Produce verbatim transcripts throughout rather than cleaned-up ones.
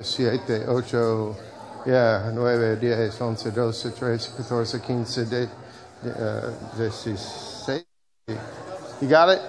siete, ocho, yeah, nueve, diez, once, doce, trece, catorce, quince, de, de, uh, dieciséis. You got it?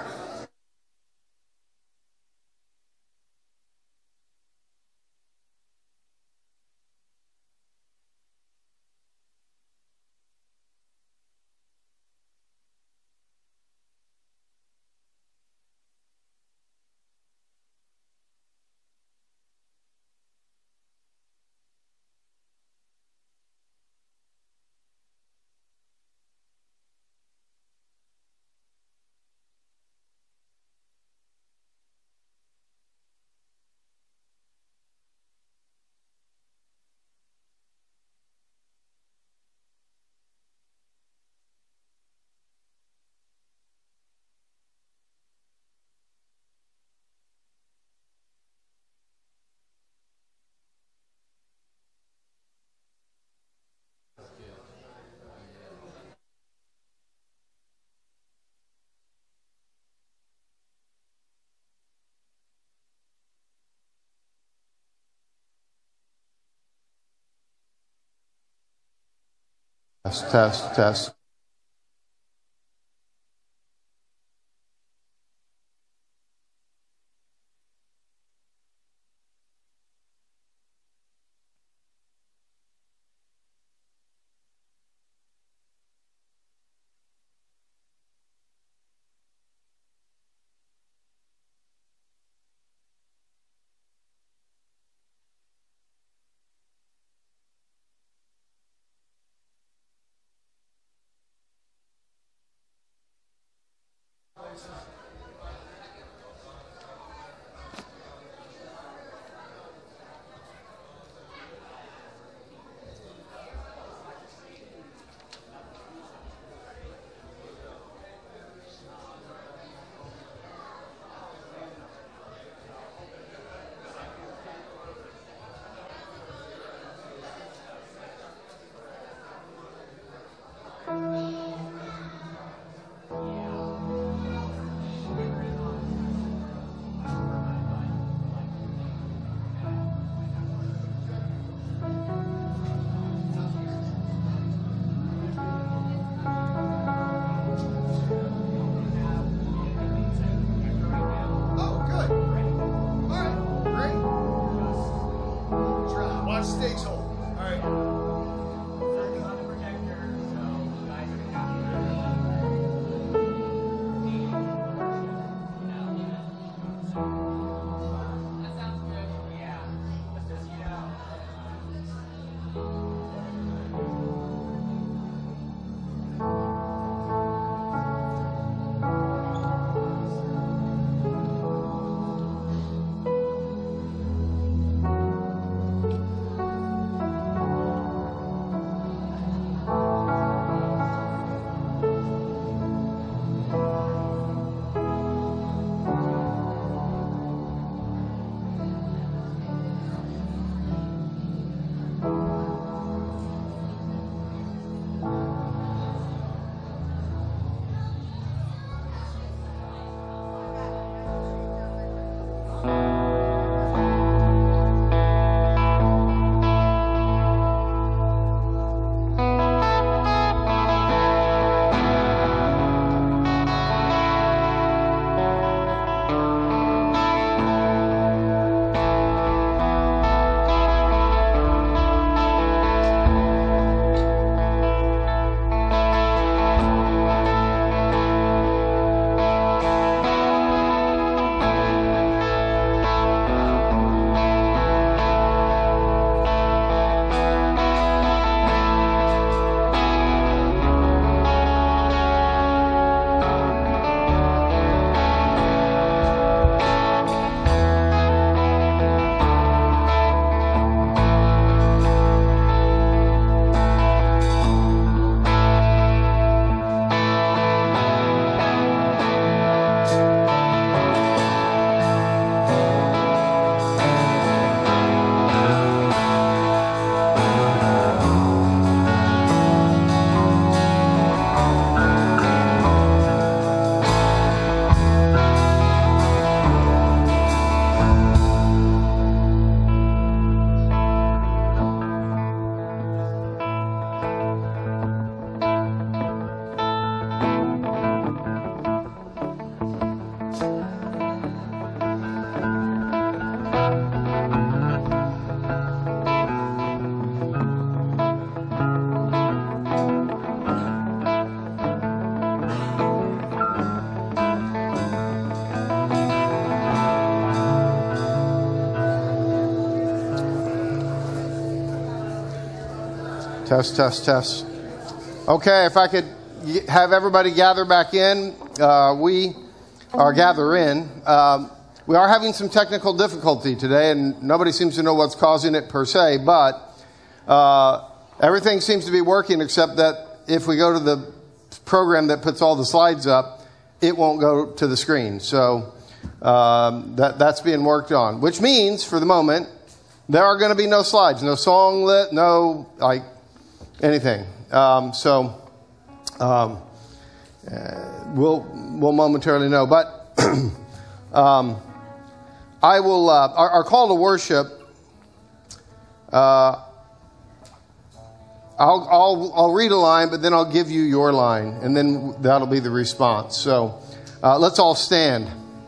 Test, test, test. Test, test, test. Okay, if I could have everybody gather back in. Uh, we are gather in. Um, we are having some technical difficulty today, and nobody seems to know what's causing it per se, but uh, everything seems to be working except that if we go to the program that puts all the slides up, it won't go to the screen. So um, that that's being worked on, which means for the moment there are going to be no slides, no song lit, no like anything. Um, so um, uh, we'll we'll momentarily know, but um, I will. Uh, our, our call to worship. Uh, I'll, I'll, I'll read a line, but then I'll give you your line, and then that'll be the response. So uh, let's all stand.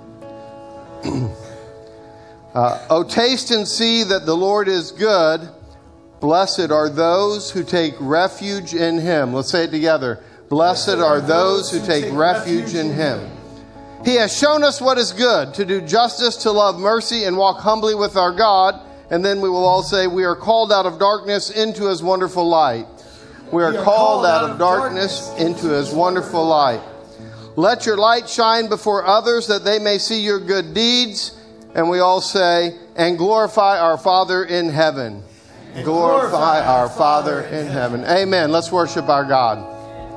uh, oh, taste and see that the Lord is good. Blessed are those who take refuge in Him. Let's say it together. Blessed are those who take refuge in Him. He has shown us what is good, to do justice, to love mercy, and walk humbly with our God. And then we will all say, we are called out of darkness into His wonderful light. We are called out of darkness into His wonderful light. Let your light shine before others that they may see your good deeds. And we all say, and glorify our Father in heaven. Glorify our Father in heaven. Amen. Let's worship our God.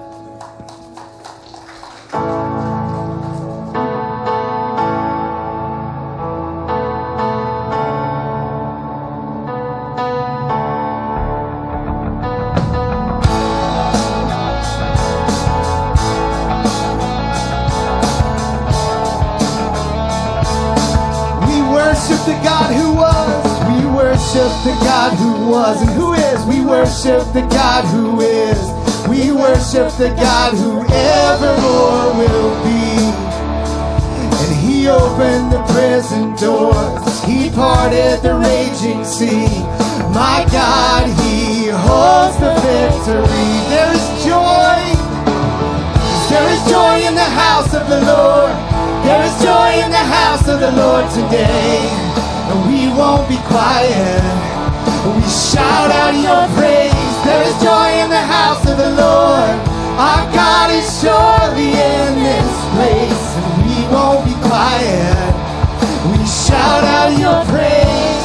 The God who was, we worship the God who was and who is. We worship the God who is. We worship the God who evermore will be. And He opened the prison doors. He parted the raging sea. My God, He holds the victory. There is joy. There is joy in the house of the Lord. There is joy in the house of the Lord today. And we won't be quiet. We shout out your praise. There is joy in the house of the Lord. Our God is surely in this place. And we won't be quiet. We shout out your praise.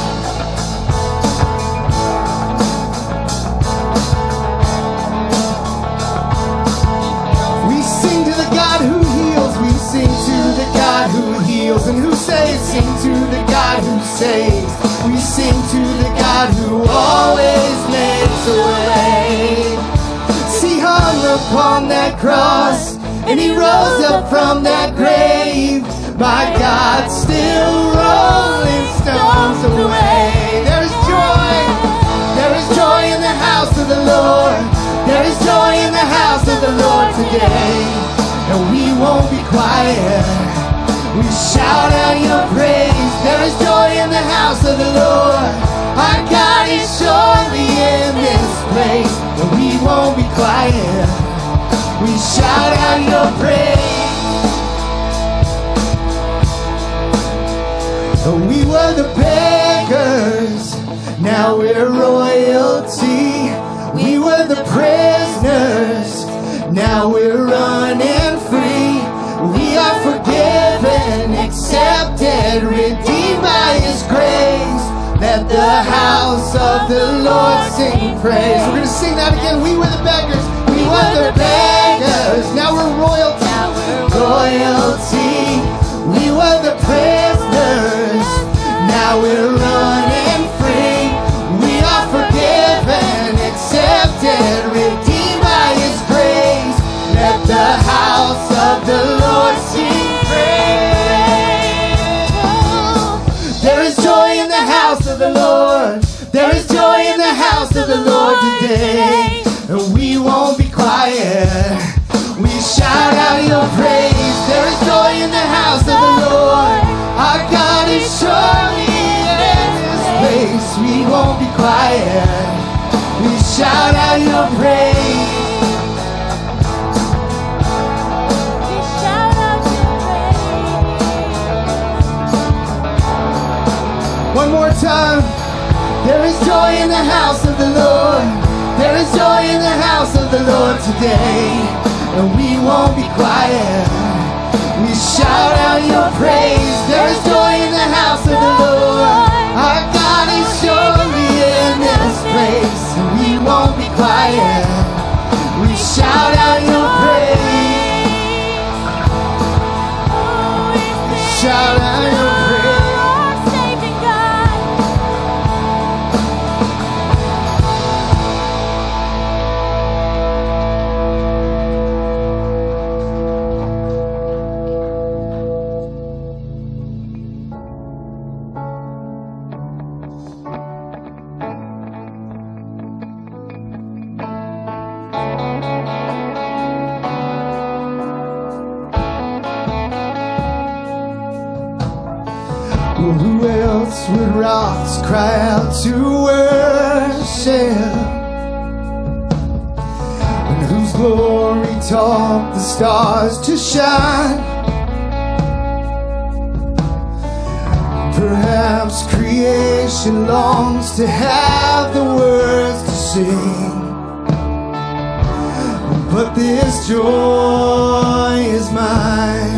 We sing to the God who heals. We sing to the God who heals and who saves. Sing to the God who saves. We sing to the God who always makes a way. He hung upon that cross and He rose up from that grave. My God, still rolling stones away. There is joy. There is joy in the house of the Lord. There is joy in the house of the Lord today. And we won't be quiet. We shout out your praise. There is joy in the house of the Lord. Our God is surely in this place. And we won't be quiet. We shout out your praise. We were the beggars, now we're royalty. We were the prisoners, now we're running free. We are forgiven, accepted, redeemed by His grace. Let the house of the Lord sing praise. We're going to sing that again. We were the beggars. We were the beggars. Now we're royalty. Now we're royalty. We were the prisoners. Now we're running free. We are forgiven, accepted, redeemed by His grace. Let the house of the Lord sing praise. There is joy in the house of the Lord. There is joy in the house of the Lord today. And we won't be quiet. We shout out your praise. There is joy in the house of the Lord. Our God is surely in this place. We won't be quiet. We shout out your praise. One more time. There is joy in the house of the Lord. There is joy in the house of the Lord today, and we won't be quiet. We shout out your praise. There is joy in the house of the Lord. Our God is surely in this place, and we won't be quiet. We shout out your praise. We shout out your praise. Who else would rocks cry out to worship? And whose glory taught the stars to shine? Perhaps creation longs to have the words to sing, but this joy is mine.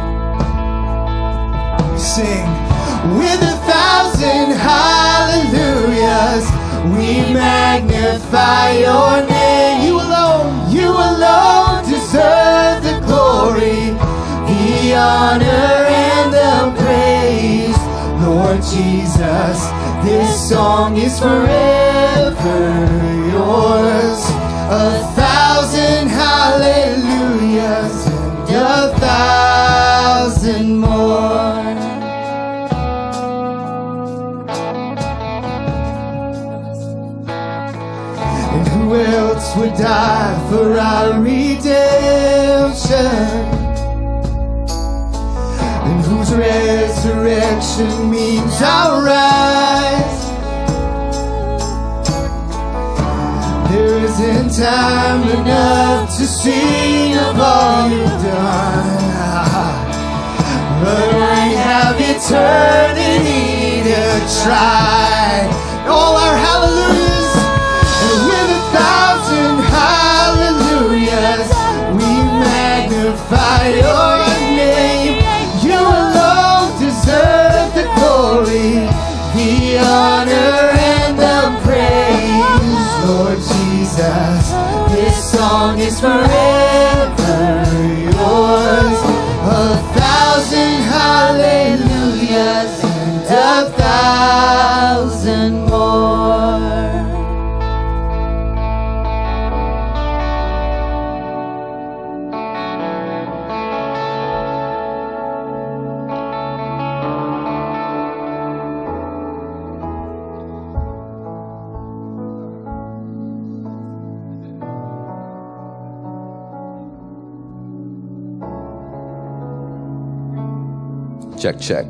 We sing. With a thousand hallelujahs, we magnify your name. You alone, you alone deserve the glory, the honor, and the praise. Lord Jesus, this song is forever yours. A thousand hallelujahs and a thousand more. Who else would die for our redemption, and whose resurrection means our rise? There isn't time enough to sing of all you've done, but we have eternity to try. All our hallelujahs, with a thousand hallelujahs, we magnify your name. You alone deserve the glory, the honor, and the praise. Lord Jesus, this song is forever yours. A thousand hallelujahs and a thousand more. Check, check.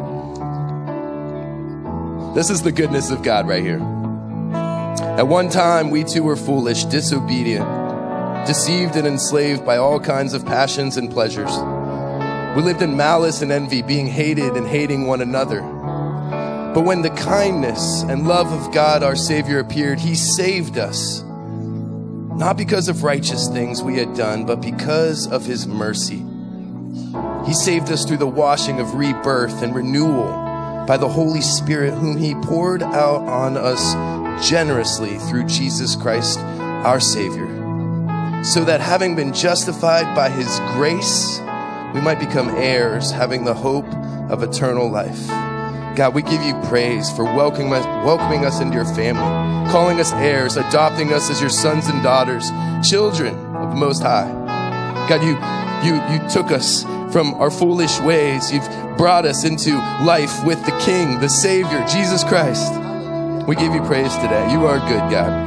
This is the goodness of God right here. At one time, we too were foolish, disobedient, deceived and enslaved by all kinds of passions and pleasures. We lived in malice and envy, being hated and hating one another. But when the kindness and love of God, our Savior, appeared, He saved us, not because of righteous things we had done, but because of His mercy. He saved us through the washing of rebirth and renewal by the Holy Spirit, whom He poured out on us generously through Jesus Christ, our Savior, so that having been justified by His grace, we might become heirs, having the hope of eternal life. God, we give You praise for welcoming us, welcoming us into Your family, calling us heirs, adopting us as Your sons and daughters, children of the Most High. God, You, you, you took us from our foolish ways. You've brought us into life with the King, the Savior, Jesus Christ. We give You praise today. You are good, God.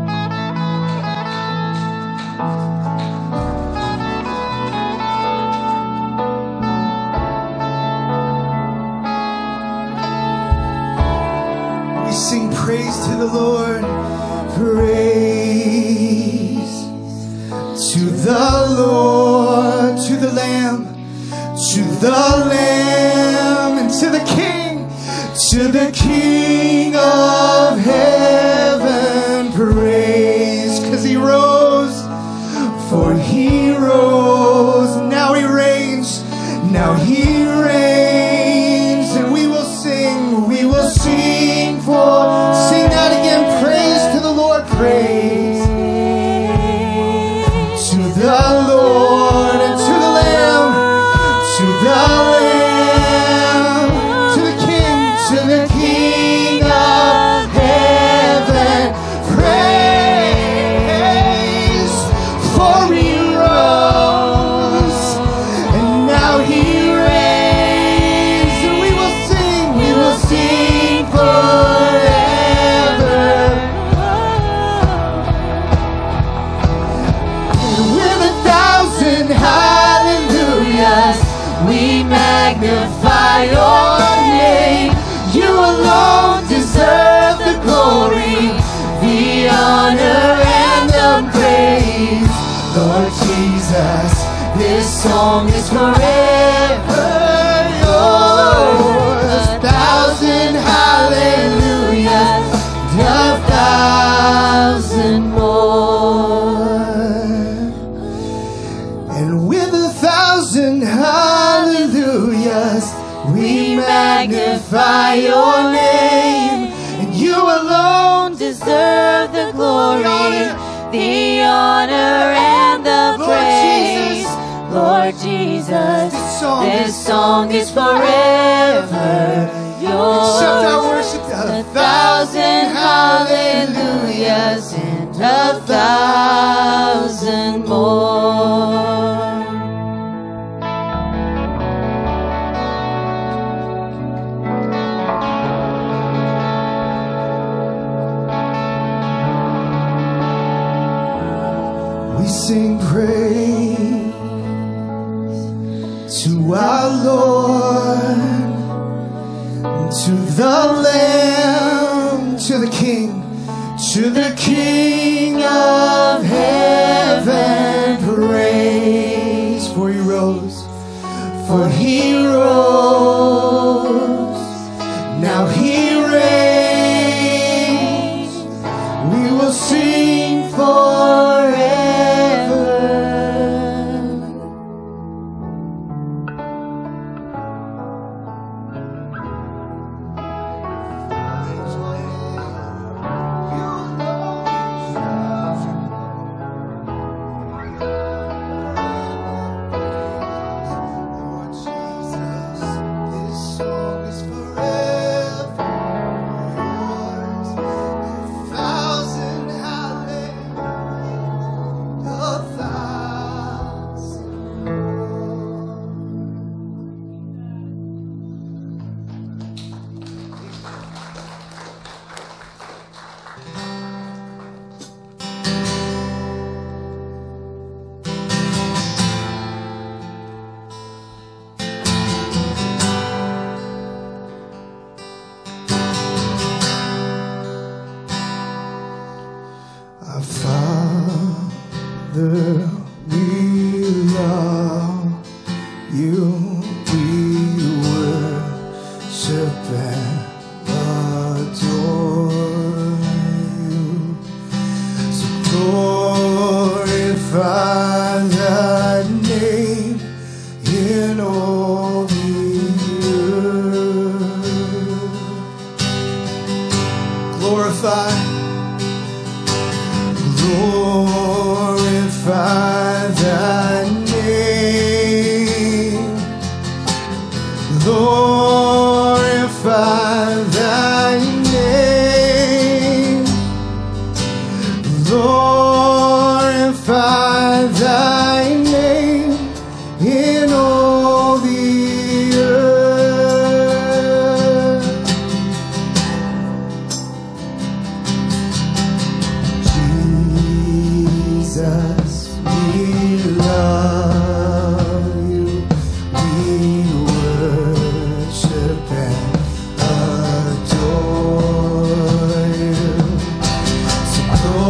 We sing praise to the Lord, praise to the Lord, to the Lamb, to the Lamb, and to the King, to the King of heaven, praise. glory, the honor and the Lord praise. Jesus. Lord Jesus, This song this is- song is forever yours. Accept our worship. A thousand hallelujahs and a thousand more. We sing praise to our Lord, to the Lamb, to the King, to the King of heaven. Praise, for he rose, for he rose. Now he reigns. We will sing forever. Lord Jesus, this song is forever yours. A thousand hallelujahs, a thousand. Our Father, we love you, we worship and adore you. So glorify thy name in all the earth. Glorify. Glorify thy name. Glorify thy name. Glorify thy name in all the earth. Jesus, we love you, we worship and adore you. So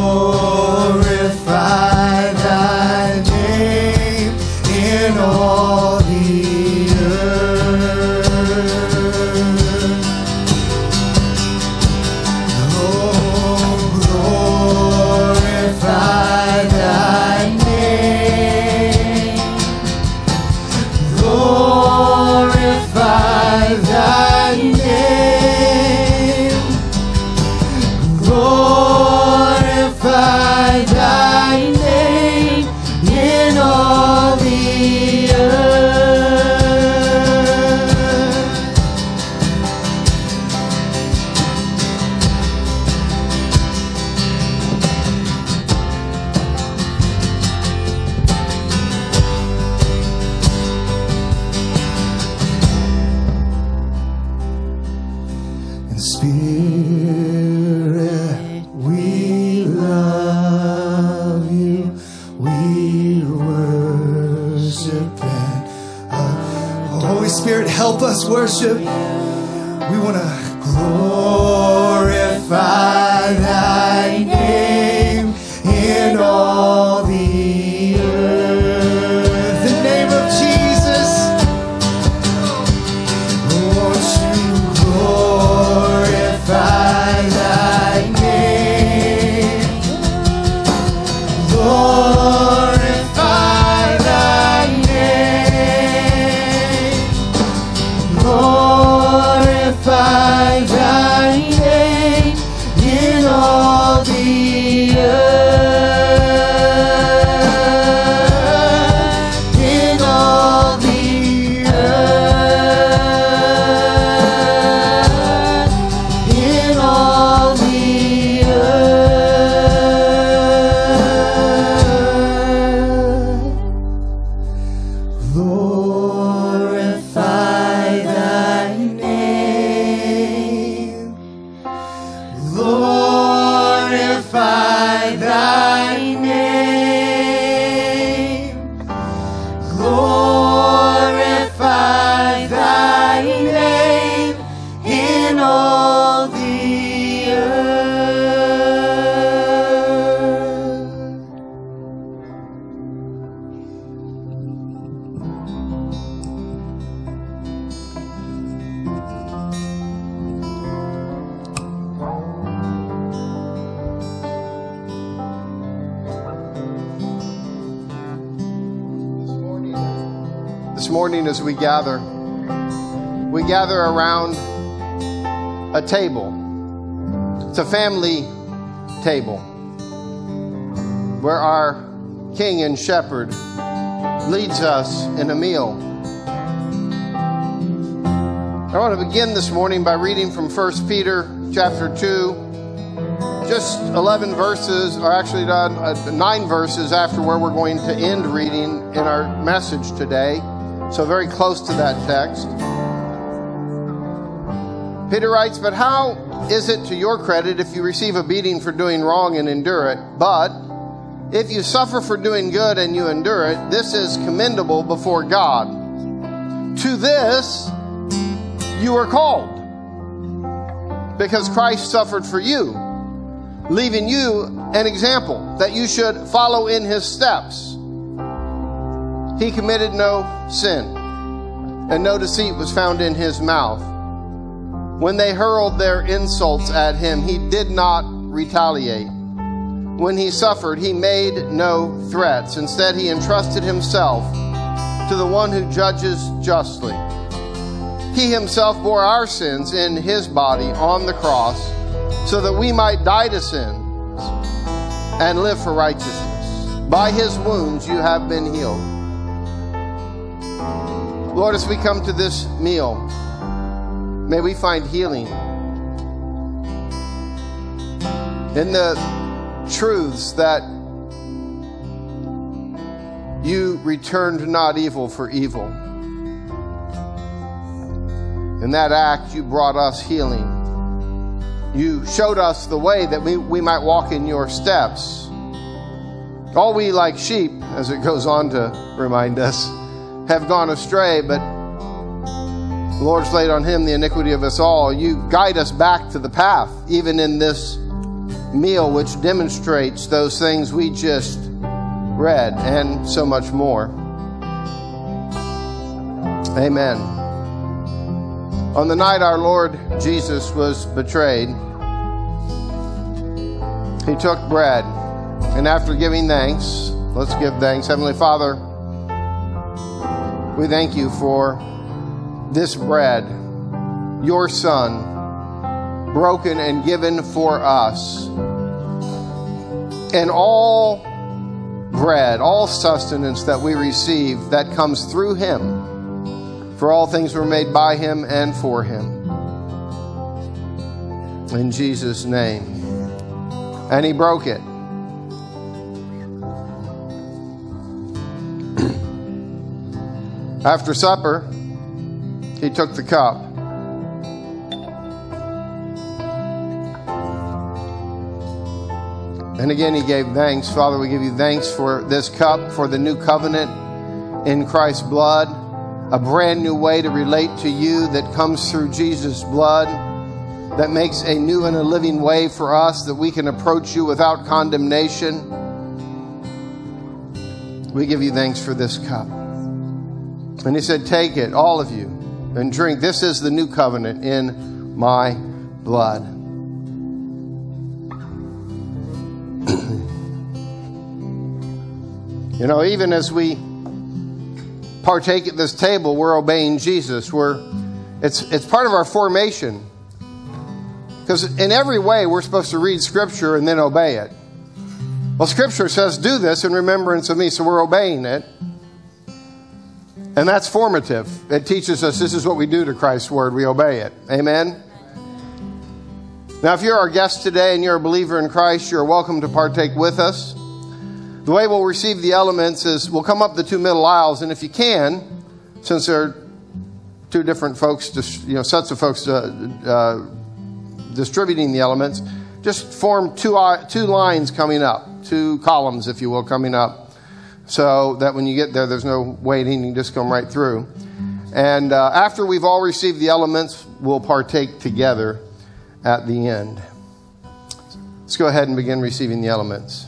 glorify thy name in all the earth. Oh, glorify thy name. Glorify thy name. Glorify thy name in all the earth. In spirit, we love you, we worship and uh, Holy Spirit, help us worship. We want to glorify thy name in all the earth. The name of Jesus. Won't you glorify thy name? Glorify thy name. Glorify glorify thy name, glorify thy name in all the earth. This morning as we gather, we gather around a table. It's a family table where our King and Shepherd leads us in a meal. I want to begin this morning by reading from First Peter chapter two, just eleven verses, or actually nine verses after where we're going to end reading in our message today. So very close to that text. Peter writes, "But how is it to your credit if you receive a beating for doing wrong and endure it? But if you suffer for doing good and you endure it, this is commendable before God. To this you are called, because Christ suffered for you, leaving you an example that you should follow in his steps. He committed no sin, and no deceit was found in his mouth. When they hurled their insults at him, he did not retaliate. When he suffered, he made no threats. Instead, he entrusted himself to the one who judges justly. He himself bore our sins in his body on the cross, so that we might die to sins and live for righteousness. By his wounds you have been healed." Lord, as we come to this meal, may we find healing in the truths that you returned not evil for evil. In that act, you brought us healing. You showed us the way that we, we might walk in your steps. All we like sheep, as it goes on to remind us, have gone astray, but the Lord's laid on him the iniquity of us all. You guide us back to the path, even in this meal, which demonstrates those things we just read and so much more. Amen. On the night our Lord Jesus was betrayed, he took bread, and after giving thanks, let's give thanks. Heavenly Father, we thank you for this bread, your Son, broken and given for us. And all bread, all sustenance that we receive, that comes through him. For all things were made by him and for him. In Jesus' name. And he broke it. After supper, he took the cup. And again, he gave thanks. Father, we give you thanks for this cup, for the new covenant in Christ's blood, a brand new way to relate to you that comes through Jesus' blood, that makes a new and a living way for us that we can approach you without condemnation. We give you thanks for this cup. And he said, "Take it, all of you, and drink. This is the new covenant in my blood." You know, even as we partake at this table, we're obeying Jesus. We're it's it's part of our formation. Because in every way, we're supposed to read Scripture and then obey it. Well, Scripture says, "Do this in remembrance of me," so we're obeying it. And that's formative. It teaches us this is what we do to Christ's word. We obey it. Amen? Now, if you're our guest today and you're a believer in Christ, you're welcome to partake with us. The way we'll receive the elements is we'll come up the two middle aisles, and if you can, since there are two different folks, you know, sets of folks uh, uh, distributing the elements, just form two, uh, two lines coming up, two columns, if you will, coming up, so that when you get there, there's no waiting. You just come right through. And uh, after we've all received the elements, we'll partake together at the end. Let's go ahead and begin receiving the elements.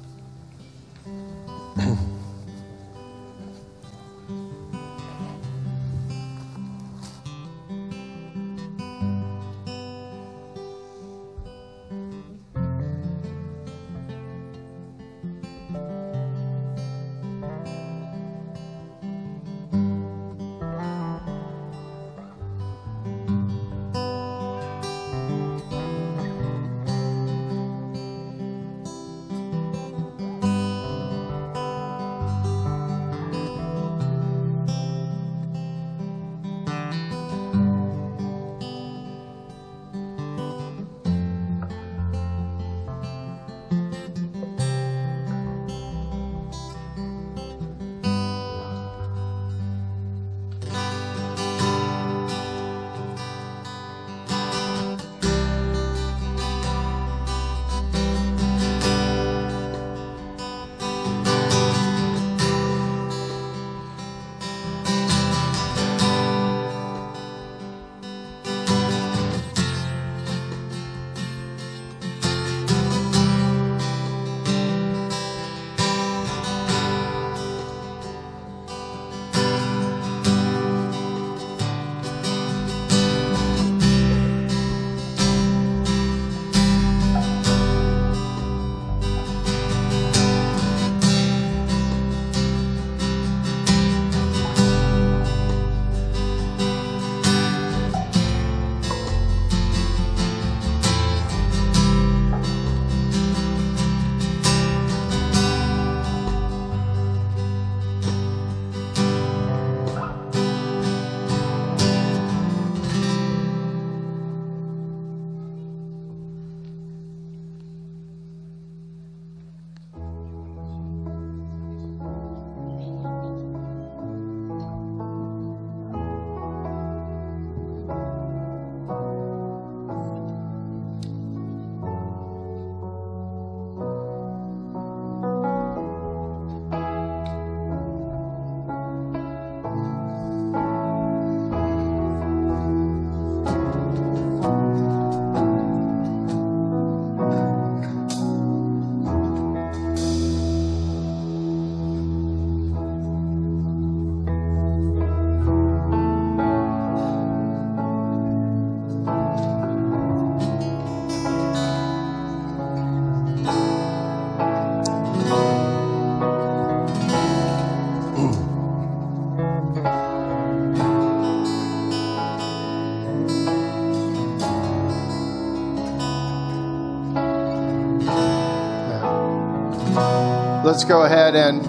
Let's go ahead and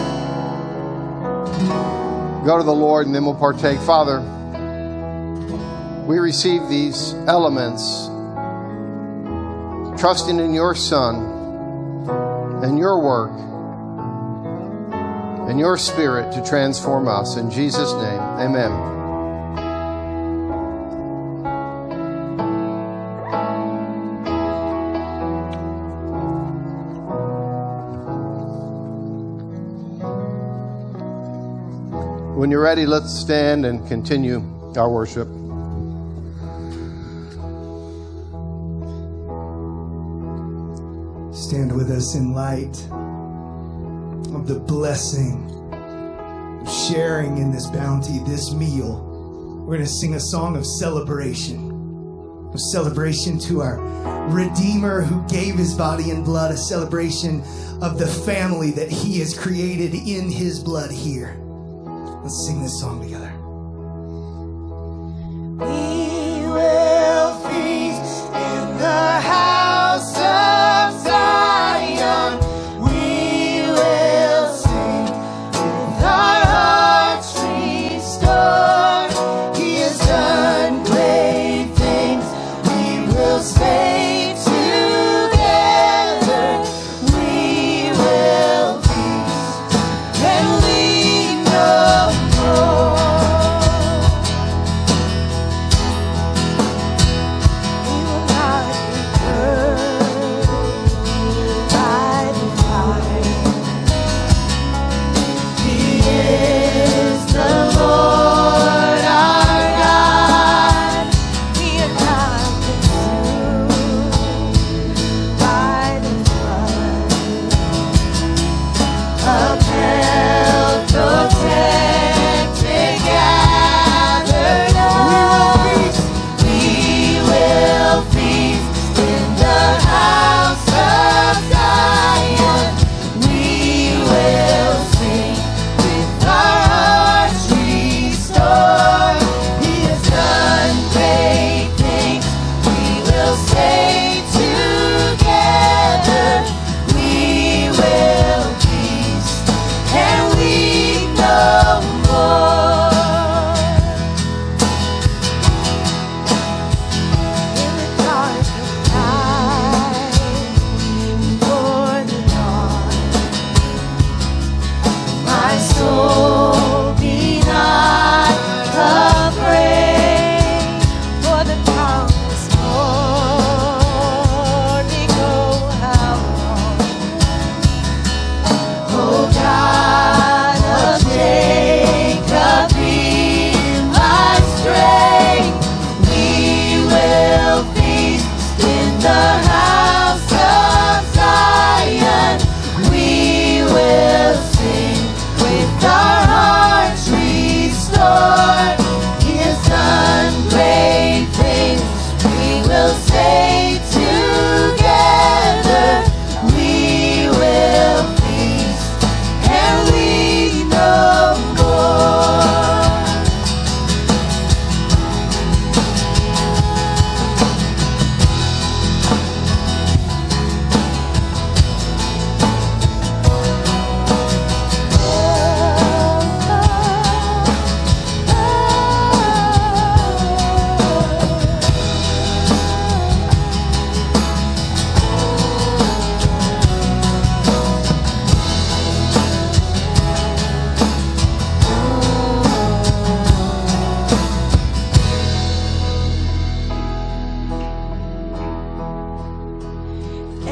go to the Lord, and then we'll partake. Father, we receive these elements, trusting in your Son and your work and your Spirit to transform us. In Jesus' name, amen. When you're ready, let's stand and continue our worship. Stand with us in light of the blessing of sharing in this bounty, this meal. We're going to sing a song of celebration, of celebration to our Redeemer who gave his body and blood, a celebration of the family that he has created in his blood here. Let's sing this song together. We will feast in the house of Zion. We will sing with our hearts restored. He has done great things. We will stay together. We will feast and leave no more.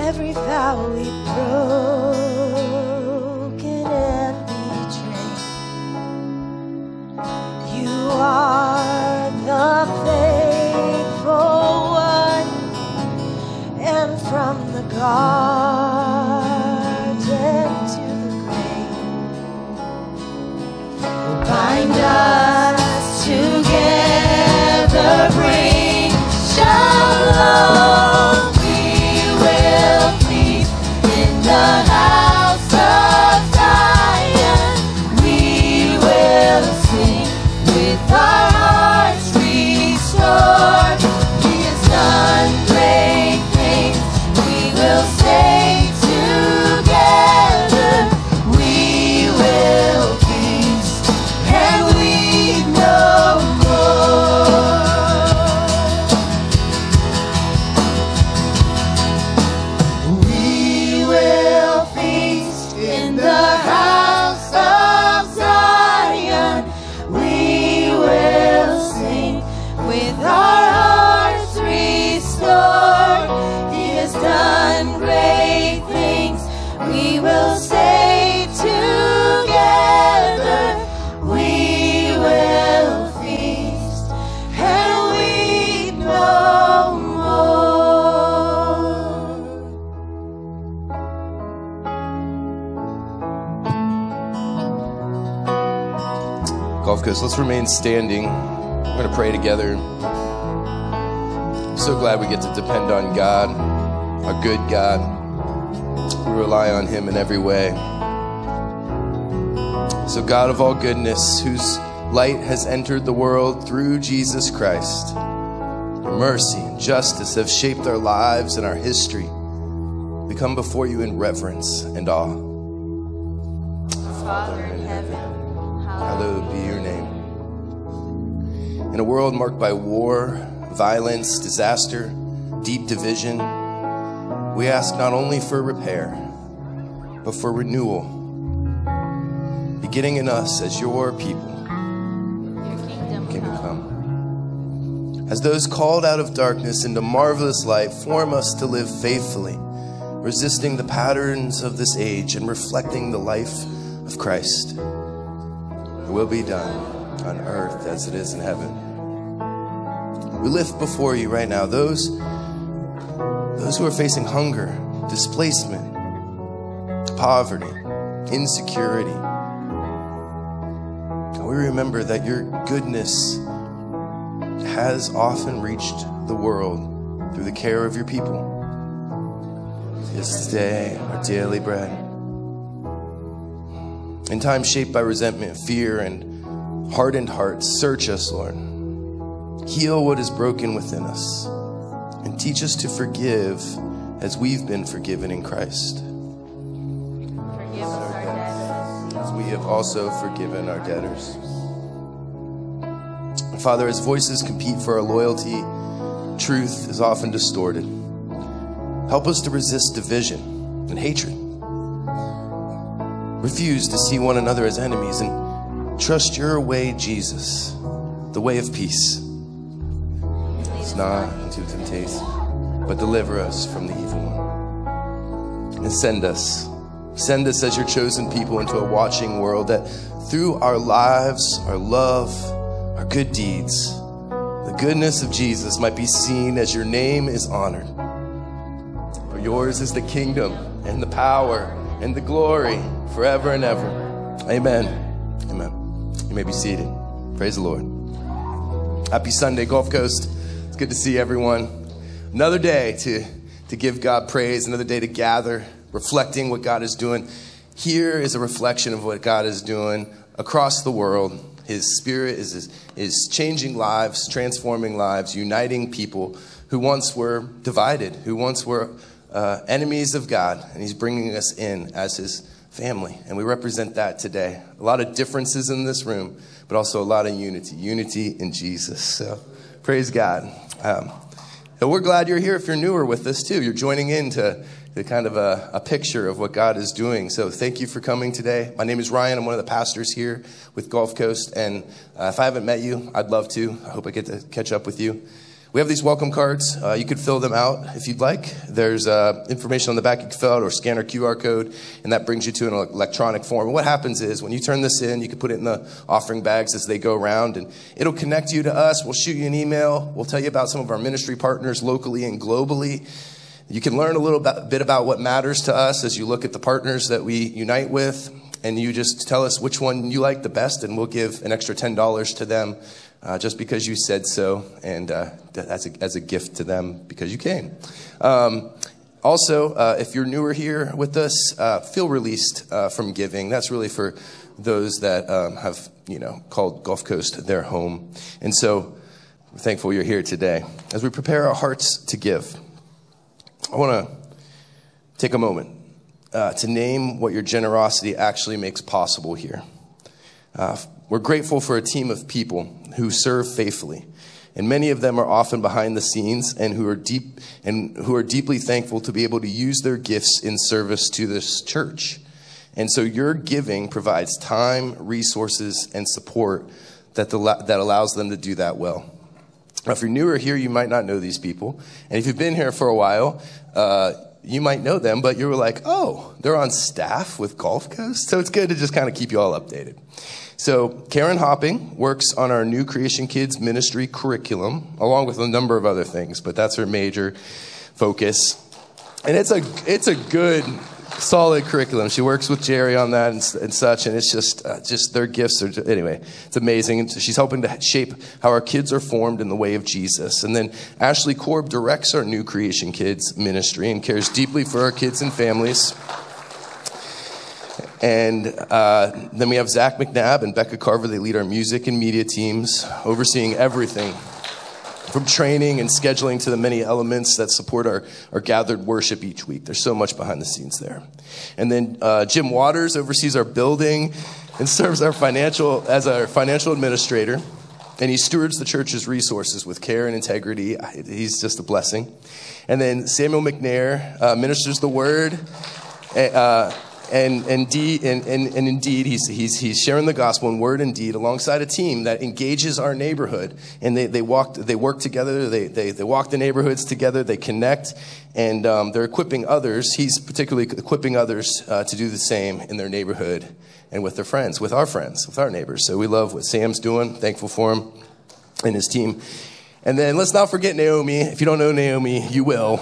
every vow we broken and betrayed. You are the faithful one, and from the garden to the grave, bind us together, bring shalom. We will feast in the house of Zion. We will sing with our hearts restored. He has done great things. We will say together, we will feast and weep no more. We will feast in the house of Zion. We will sing with our hearts restored. He has done great things. We will say together, we will feast and weep no more. Gulf Coast, let's remain standing. We're going to pray together. I'm so glad we get to depend on God, our good God. We rely on Him in every way. So God of all goodness, whose light has entered the world through Jesus Christ, your mercy and justice have shaped our lives and our history. We come before you in reverence and awe. Father in heaven, Hallowed be your name. In a world marked by war, violence, disaster, deep division, we ask not only for repair, but for renewal, beginning in us as your people. your kingdom Kingdom come. come. As those called out of darkness into marvelous light, form us to live faithfully, resisting the patterns of this age and reflecting the life of Christ. Your will be done on earth as it is in heaven. We lift before you right now those, those who are facing hunger, displacement, poverty, insecurity. And we remember that your goodness has often reached the world through the care of your people. Give us today our daily bread. In times shaped by resentment, fear, and hardened hearts, search us, Lord. Heal what is broken within us and teach us to forgive as we've been forgiven in Christ. Forgive us our debts. As we have also forgiven our debtors. Father, as voices compete for our loyalty, truth is often distorted. Help us to resist division and hatred. Refuse to see one another as enemies and trust your way, Jesus, the way of peace. It's not into temptation, but deliver us from the evil one. And send us. Send us as your chosen people into a watching world, that through our lives, our love, our good deeds, the goodness of Jesus might be seen as your name is honored. For yours is the kingdom and the power and the glory forever and ever. Amen. Amen. You may be seated. Praise the Lord. Happy Sunday, Gulf Coast. It's good to see everyone. Another day to, to give God praise, another day to gather, reflecting what God is doing. Here is a reflection of what God is doing across the world. His Spirit is, is changing lives, transforming lives, uniting people who once were divided, who once were uh, enemies of God. And He's bringing us in as His family. And we represent that today. A lot of differences in this room, but also a lot of unity. Unity in Jesus. So praise God. Um, and we're glad you're here if you're newer with us too. You're joining in to the kind of a, a picture of what God is doing. So thank you for coming today. My name is Ryan. I'm one of the pastors here with Gulf Coast. And uh, if I haven't met you, I'd love to. I hope I get to catch up with you. We have these welcome cards. Uh, you could fill them out if you'd like. There's uh, information on the back you can fill out or scan our Q R code, and that brings you to an electronic form. And what happens is when you turn this in, you can put it in the offering bags as they go around, and it'll connect you to us. We'll shoot you an email. We'll tell you about some of our ministry partners locally and globally. You can learn a little bit about what matters to us as you look at the partners that we unite with, and you just tell us which one you like the best, and we'll give an extra ten dollars to them uh, just because you said so, and uh, as, a, as a gift to them because you came. Um, also, uh, if you're newer here with us, uh, feel released uh, from giving. That's really for those that um, have, you know, called Gulf Coast their home. And so we're thankful you're here today. As we prepare our hearts to give, I want to take a moment uh, to name what your generosity actually makes possible here. Uh, we're grateful for a team of people who serve faithfully, and many of them are often behind the scenes and who are deep and who are deeply thankful to be able to use their gifts in service to this church. And so your giving provides time, resources, and support that the, that allows them to do that well. Now, if you're newer here, you might not know these people. And if you've been here for a while, uh, you might know them, but you were like, oh, they're on staff with Gulf Coast? So it's good to just kind of keep you all updated. So Karen Hopping works on our New Creation Kids ministry curriculum, along with a number of other things, but that's her major focus. And it's a it's a good, solid curriculum. She works with Jerry on that and, and such, and it's just uh, just their gifts are just, anyway, it's amazing. And so she's helping to shape how our kids are formed in the way of Jesus. And then Ashley Korb directs our New Creation Kids ministry and cares deeply for our kids and families. And uh, then we have Zach McNabb and Becca Carver. They lead our music and media teams, overseeing everything from training and scheduling to the many elements that support our, our gathered worship each week. There's so much behind the scenes there. And then uh, Jim Waters oversees our building and serves our financial as our financial administrator. And he stewards the church's resources with care and integrity. He's just a blessing. And then Samuel McNair uh, ministers the word. Uh, And and, de- and, and and indeed, he's he's he's sharing the gospel in word and deed alongside a team that engages our neighborhood. And they they walk they work together. They they they walk the neighborhoods together. They connect, and um, they're equipping others. He's particularly equipping others uh, to do the same in their neighborhood and with their friends, with our friends, with our neighbors. So we love what Sam's doing. Thankful for him and his team. And then let's not forget Naomi. If you don't know Naomi, you will.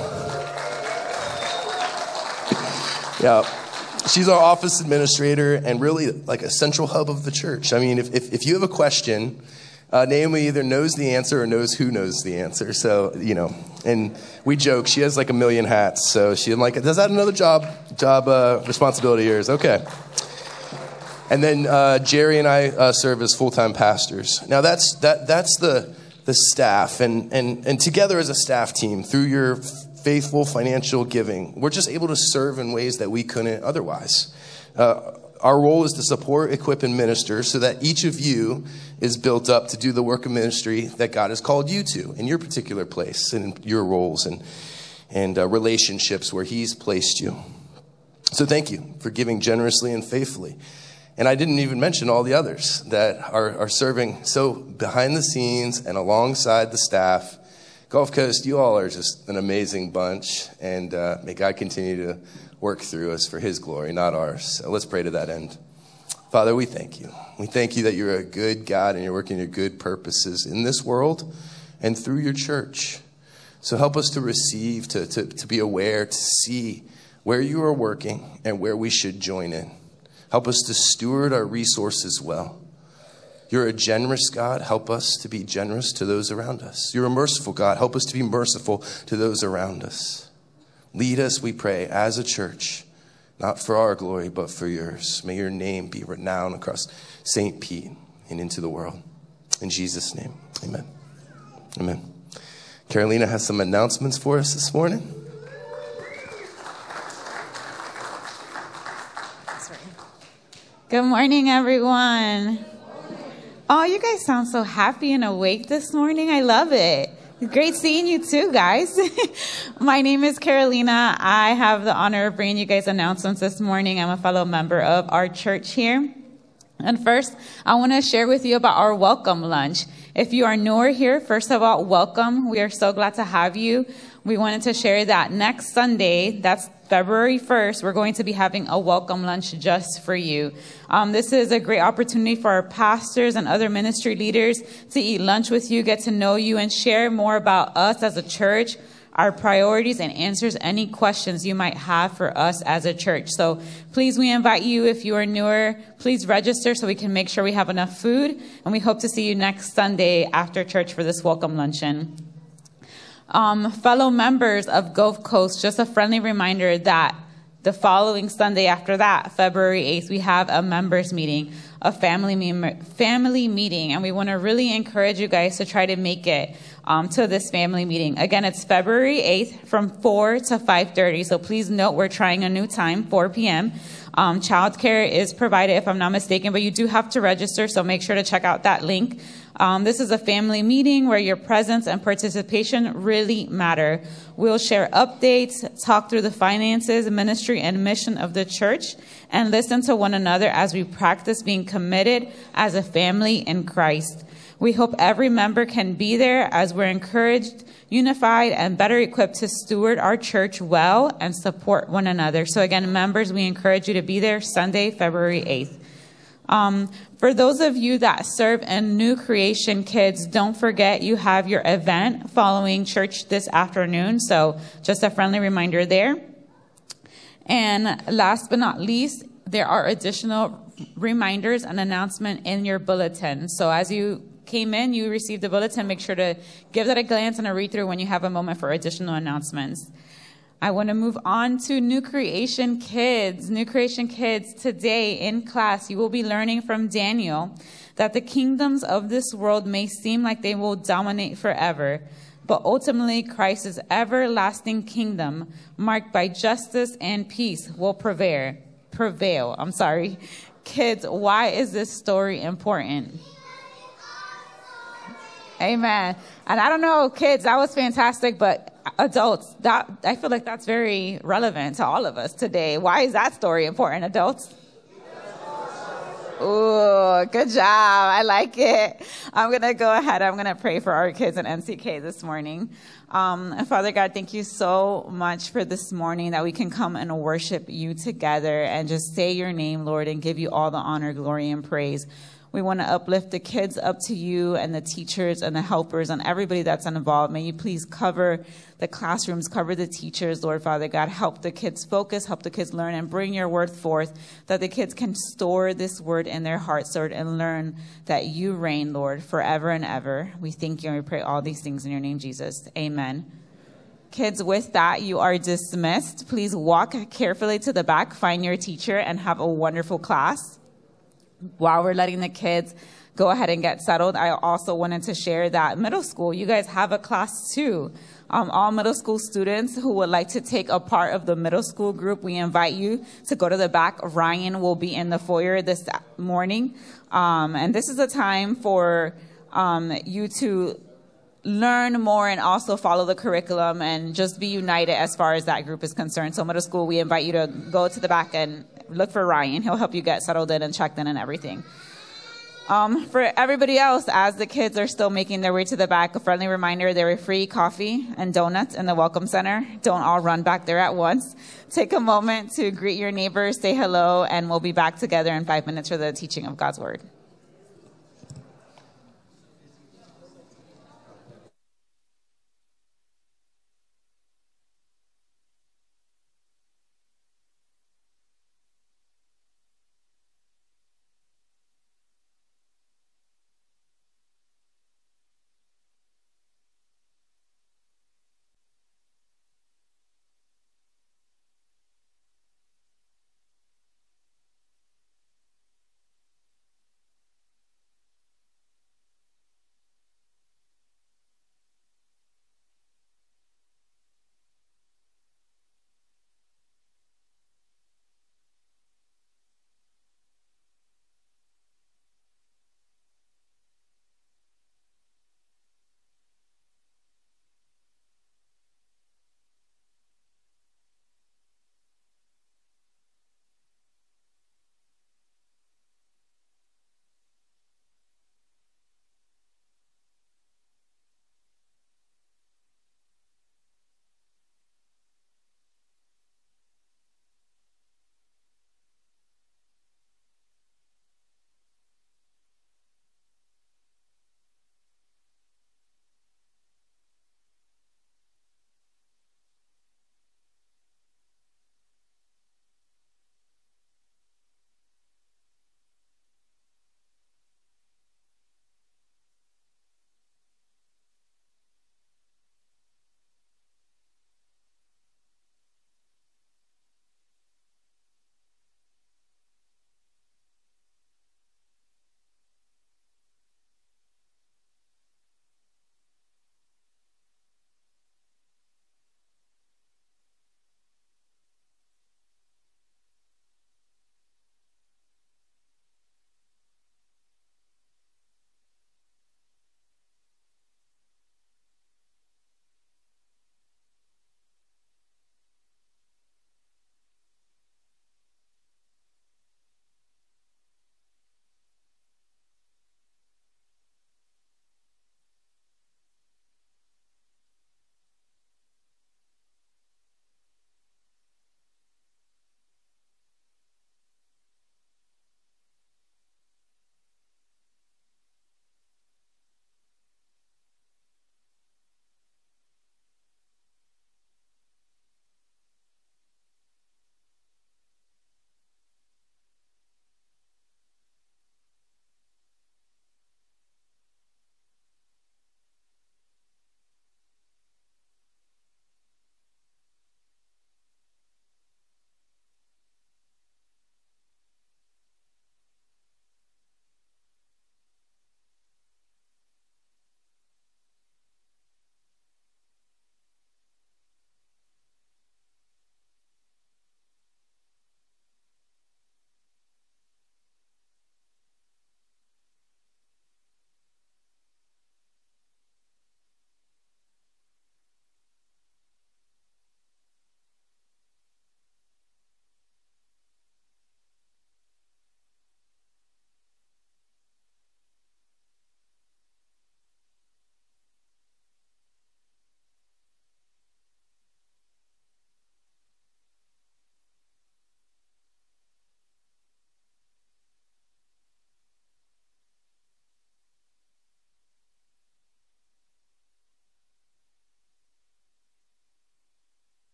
Yeah. She's our office administrator and really like a central hub of the church. I mean, if if, if you have a question, uh, Naomi either knows the answer or knows who knows the answer. So, you know, and we joke, she has like a million hats. So she like, does that another job, job uh, responsibility of yours? Okay. And then uh, Jerry and I uh, serve as full-time pastors. Now that's that that's the the staff. And, and, and together as a staff team, through your faithful financial giving, we're just able to serve in ways that we couldn't otherwise. Uh, our role is to support, equip, and minister so that each of you is built up to do the work of ministry that God has called you to in your particular place and in your roles and, and uh, relationships where he's placed you. So thank you for giving generously and faithfully. And I didn't even mention all the others that are, are serving so behind the scenes and alongside the staff. Gulf Coast, you all are just an amazing bunch, and uh, may God continue to work through us for his glory, not ours. So let's pray to that end. Father, we thank you. We thank you that you're a good God and you're working your good purposes in this world and through your church. So help us to receive, to, to, to be aware, to see where you are working and where we should join in. Help us to steward our resources well. You're a generous God. Help us to be generous to those around us. You're a merciful God. Help us to be merciful to those around us. Lead us, we pray, as a church, not for our glory, but for yours. May your name be renowned across Saint Pete and into the world. In Jesus' name, amen. Amen. Carolina has some announcements for us this morning. Good morning, everyone. Oh, you guys sound so happy and awake this morning. I love it. It's great seeing you too, guys. My name is Carolina. I have the honor of bringing you guys announcements this morning. I'm a fellow member of our church here. And first, I want to share with you about our welcome lunch. If you are newer here, first of all, welcome. We are so glad to have you. We wanted to share that next Sunday, that's February first, we're going to be having a welcome lunch just for you. Um, this is a great opportunity for our pastors and other ministry leaders to eat lunch with you, get to know you, and share more about us as a church, our priorities, and answers any questions you might have for us as a church. So please, we invite you, if you are newer, please register so we can make sure we have enough food. And we hope to see you next Sunday after church for this welcome luncheon. Um, fellow members of Gulf Coast, just a friendly reminder that the following Sunday after that, February eighth, we have a members meeting, a family me- family meeting, and we want to really encourage you guys to try to make it um, to this family meeting. Again, it's February eighth from four to five thirty, so please note we're trying a new time, four p.m. Um, childcare is provided, if I'm not mistaken, but you do have to register, so make sure to check out that link. Um, this is a family meeting where your presence and participation really matter. We'll share updates, talk through the finances, ministry, and mission of the church, and listen to one another as we practice being committed as a family in Christ. We hope every member can be there as we're encouraged, unified, and better equipped to steward our church well and support one another. So again, members, we encourage you to be there Sunday, February eighth. Um, for those of you that serve in New Creation Kids, don't forget you have your event following church this afternoon. So just a friendly reminder there. And last but not least, there are additional reminders and announcements in your bulletin. So as you came in, you received the bulletin. Make sure to give that a glance and a read through when you have a moment for additional announcements. I want to move on to New Creation Kids. New Creation Kids, today in class, you will be learning from Daniel that the kingdoms of this world may seem like they will dominate forever, but ultimately Christ's everlasting kingdom, marked by justice and peace, will prevail. Prevail. I'm sorry. Kids, why is this story important? Amen. And I don't know, kids, that was fantastic, but adults, that I feel like that's very relevant to all of us today. Why is that story important, adults? Ooh, good job. I like it. I'm going to go ahead. I'm going to pray for our kids in N C K this morning. Um, and Father God, thank you so much for this morning that we can come and worship you together and just say your name, Lord, and give you all the honor, glory, and praise. We want to uplift the kids up to you and the teachers and the helpers and everybody that's involved. May you please cover the classrooms, cover the teachers, Lord Father God. Help the kids focus, help the kids learn, and bring your word forth, that the kids can store this word in their hearts, Lord, and learn that you reign, Lord, forever and ever. We thank you and we pray all these things in your name, Jesus. Amen. Kids, with that, you are dismissed. Please walk carefully to the back, find your teacher, and have a wonderful class. While we're letting the kids go ahead and get settled, I also wanted to share that middle school, you guys have a class too. Um, all middle school students who would like to take a part of the middle school group, we invite you to go to the back. Ryan will be in the foyer this morning. Um, and this is a time for um, you to learn more and also follow the curriculum and just be united as far as that group is concerned. So middle school, we invite you to go to the back and look for Ryan. He'll help you get settled in and checked in and everything. Um, for everybody else, as the kids are still making their way to the back, a friendly reminder, there are free coffee and donuts in the Welcome Center. Don't all run back there at once. Take a moment to greet your neighbors, say hello, and we'll be back together in five minutes for the teaching of God's Word.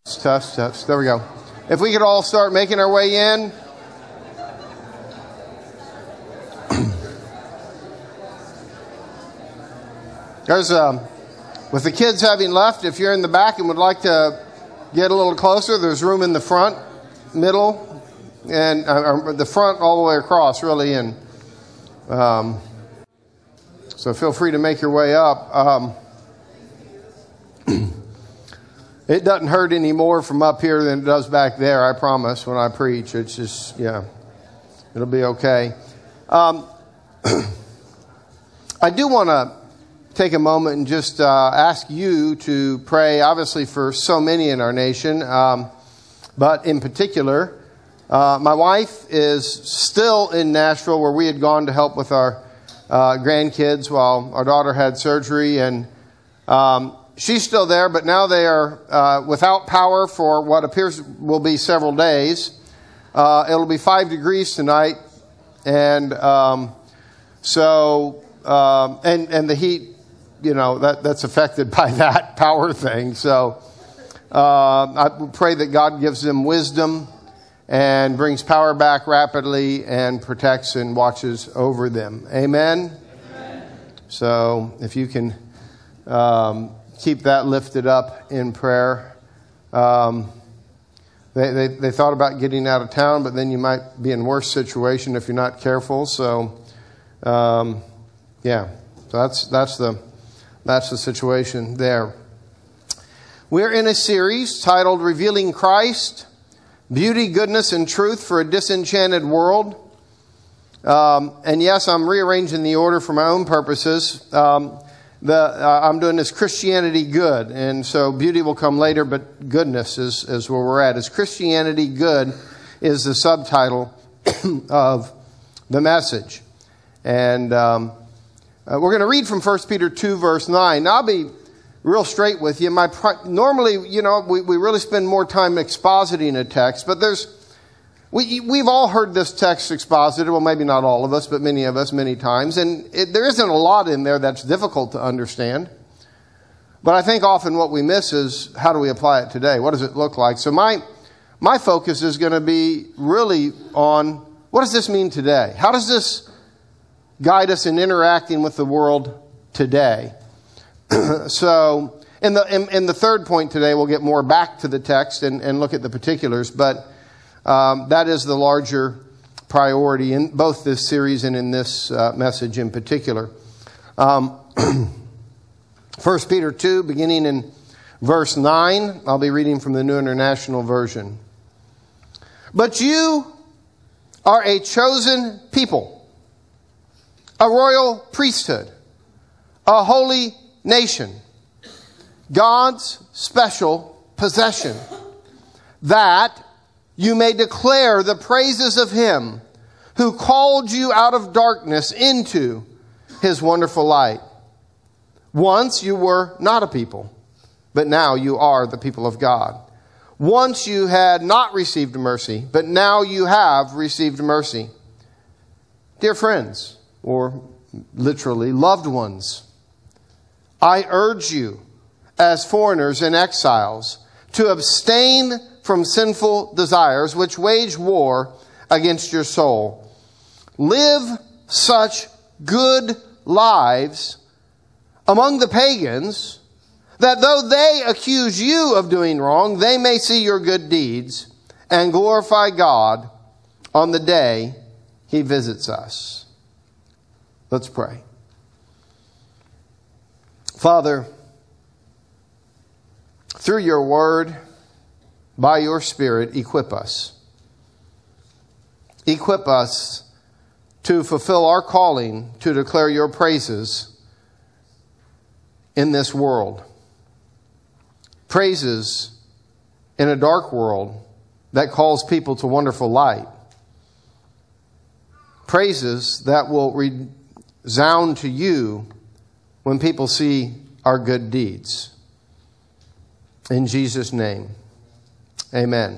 Test, test. There we go. If we could all start making our way in. There's um, with the kids having left, if you're in the back and would like to get a little closer, there's room in the front, middle, and uh, the front all the way across, really. And um, so feel free to make your way up. Um, It doesn't hurt any more from up here than it does back there, I promise, when I preach. It's just, yeah, it'll be okay. Um, I do want to take a moment and just uh, ask you to pray, obviously, for so many in our nation. Um, but in particular, uh, my wife is still in Nashville, where we had gone to help with our uh, grandkids while our daughter had surgery. And um she's still there, but now they are uh, without power for what appears will be several days. Uh, it'll be five degrees tonight, and um, so um, and and the heat, you know, that that's affected by that power thing. So uh, I pray that God gives them wisdom and brings power back rapidly and protects and watches over them. Amen. Amen. So if you can. Um, Keep that lifted up in prayer. Um, they, they they thought about getting out of town, but then you might be in a worse situation if you're not careful. So, um, yeah, so that's that's the that's the situation there. We're in a series titled "Revealing Christ: Beauty, Goodness, and Truth for a Disenchanted World." Um, and yes, I'm rearranging the order for my own purposes. Um, The, uh, I'm doing this Christianity Good, and so beauty will come later, but goodness is, is where we're at. Is Christianity Good is the subtitle of the message. And um, uh, we're going to read from First Peter two, verse nine. Now, I'll be real straight with you. My Normally, you know, we, we really spend more time expositing a text, but there's We, we've all heard this text exposited. Well, maybe not all of us, but many of us many times. And it, there isn't a lot in there that's difficult to understand. But I think often what we miss is, how do we apply it today? What does it look like? So my my focus is going to be really on, what does this mean today? How does this guide us in interacting with the world today? So in the in, in the third point today, we'll get more back to the text and, and look at the particulars. But Um, that is the larger priority in both this series and in this uh, message in particular. Um, First Peter two, beginning in verse nine, I'll be reading from the New International Version. But you are a chosen people, a royal priesthood, a holy nation, God's special possession, that you may declare the praises of Him who called you out of darkness into His wonderful light. Once you were not a people, but now you are the people of God. Once you had not received mercy, but now you have received mercy. Dear friends, or literally loved ones, I urge you as foreigners and exiles to abstain from sinful desires which wage war against your soul. Live such good lives among the pagans that though they accuse you of doing wrong, they may see your good deeds and glorify God on the day He visits us. Let's pray. Father, through your word, by your Spirit, equip us. Equip us to fulfill our calling to declare your praises in this world. Praises in a dark world that calls people to wonderful light. Praises that will resound to you when people see our good deeds. In Jesus' name. Amen.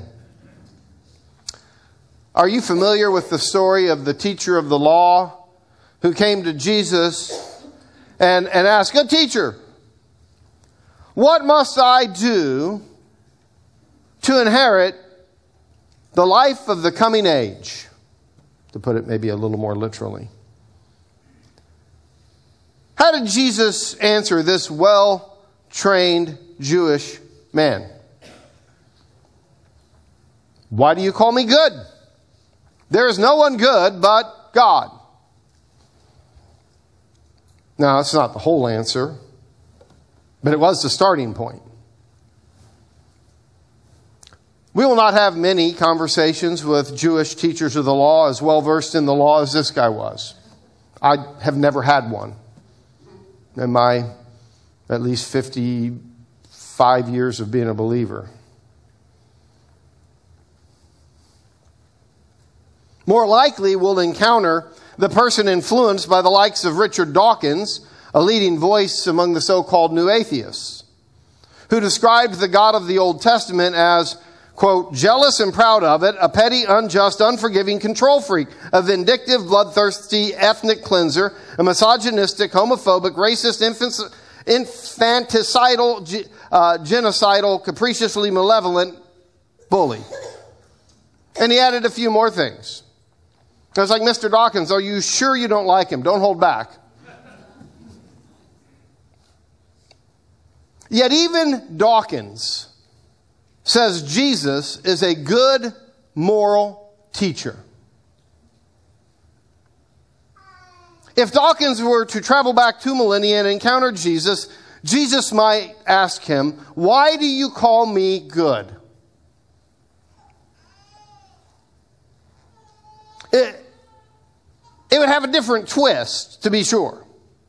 Are you familiar with the story of the teacher of the law who came to Jesus and, and asked, "Good teacher, what must I do to inherit the life of the coming age, to put it maybe a little more literally. How did Jesus answer this well-trained Jewish man? Why do you call me good? There is no one good but God. Now, it's not the whole answer, but it was the starting point. We will not have many conversations with Jewish teachers of the law as well versed in the law as this guy was. I have never had one in my at least fifty-five years of being a believer. More likely, we'll encounter the person influenced by the likes of Richard Dawkins, a leading voice among the so-called new atheists, who described the God of the Old Testament as, quote, jealous and proud of it, a petty, unjust, unforgiving control freak, a vindictive, bloodthirsty ethnic cleanser, a misogynistic, homophobic, racist, infanticidal, uh, genocidal, capriciously malevolent bully. And he added a few more things. I was like, Mister Dawkins, are you sure you don't like him? Don't hold back. Yet even Dawkins says Jesus is a good moral teacher. If Dawkins were to travel back two millennia and encounter Jesus, Jesus might ask him, why do you call me good? It, it would have a different twist, to be sure.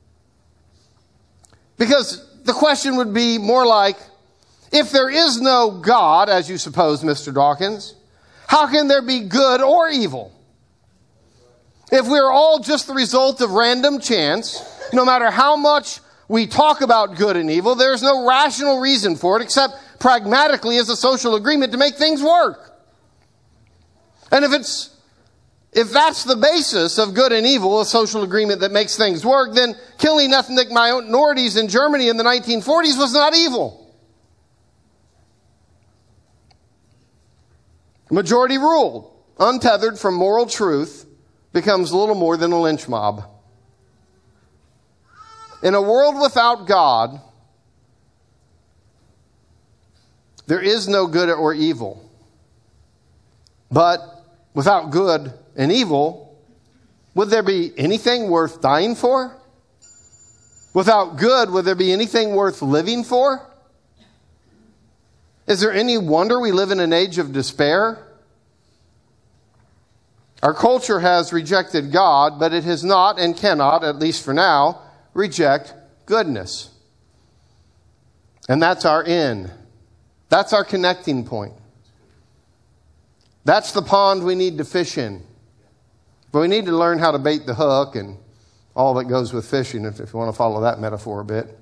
Because the question would be more like, if there is no God, as you suppose, Mister Dawkins, how can there be good or evil? If we are all just the result of random chance, no matter how much we talk about good and evil, there is no rational reason for it except pragmatically as a social agreement to make things work. And if it's If that's the basis of good and evil, a social agreement that makes things work, then killing ethnic minorities in Germany in the nineteen forties was not evil. Majority rule, untethered from moral truth, becomes little more than a lynch mob. In a world without God, there is no good or evil. But without good and evil, would there be anything worth dying for? Without good, would there be anything worth living for? Is there any wonder we live in an age of despair? Our culture has rejected God, but it has not and cannot, at least for now, reject goodness. And that's our in. That's our connecting point. That's the pond we need to fish in. But we need to learn how to bait the hook and all that goes with fishing, if, if you want to follow that metaphor a bit.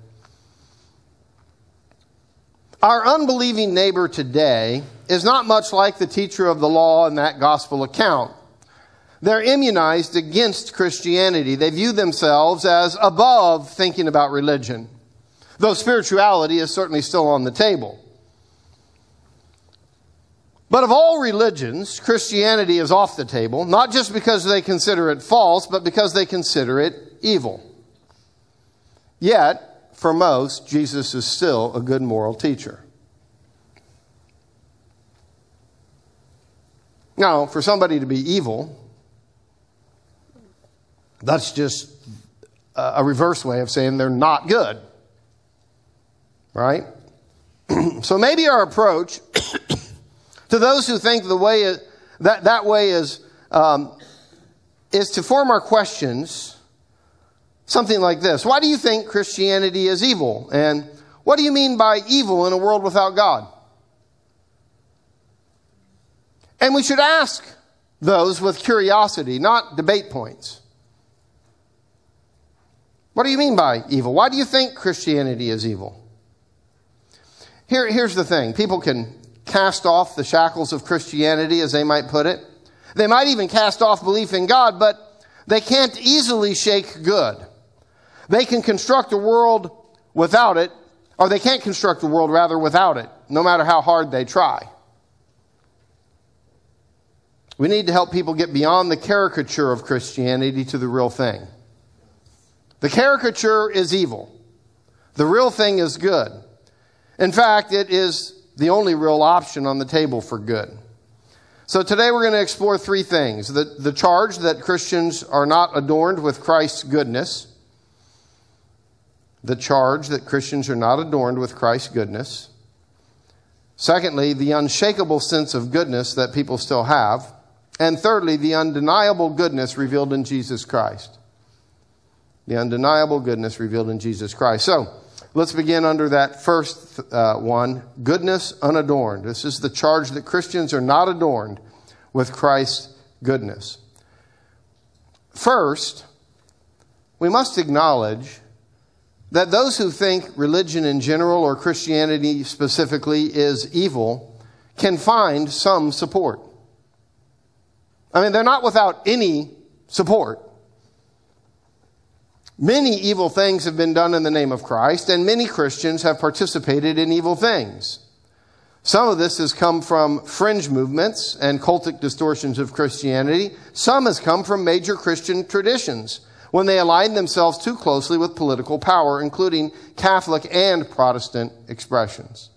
Our unbelieving neighbor today is not much like the teacher of the law in that gospel account. They're immunized against Christianity. They view themselves as above thinking about religion, though spirituality is certainly still on the table. But of all religions, Christianity is off the table, not just because they consider it false, but because they consider it evil. Yet, for most, Jesus is still a good moral teacher. Now, for somebody to be evil, that's just a reverse way of saying they're not good. Right? So maybe our approach to those who think the way is, that that way is um, is to form our questions something like this: why do you think Christianity is evil? And what do you mean by evil in a world without God? And we should ask those with curiosity, not debate points. What do you mean by evil? Why do you think Christianity is evil? Here, here's the thing. People can cast off the shackles of Christianity, as they might put it. They might even cast off belief in God, but they can't easily shake good. They can construct a world without it, or they can't construct a world, rather, without it, no matter how hard they try. We need to help people get beyond the caricature of Christianity to the real thing. The caricature is evil. The real thing is good. In fact, it is the only real option on the table for good. So today we're going to explore three things. The, the charge that Christians are not adorned with Christ's goodness. The charge that Christians are not adorned with Christ's goodness. Secondly, the unshakable sense of goodness that people still have. And thirdly, the undeniable goodness revealed in Jesus Christ. The undeniable goodness revealed in Jesus Christ. So, let's begin under that first uh, one, goodness unadorned. This is the charge that Christians are not adorned with Christ's goodness. First, we must acknowledge that those who think religion in general or Christianity specifically is evil can find some support. I mean, they're not without any support. Many evil things have been done in the name of Christ, and many Christians have participated in evil things. Some of this has come from fringe movements and cultic distortions of Christianity. Some has come from major Christian traditions when they align themselves too closely with political power, including Catholic and Protestant expressions.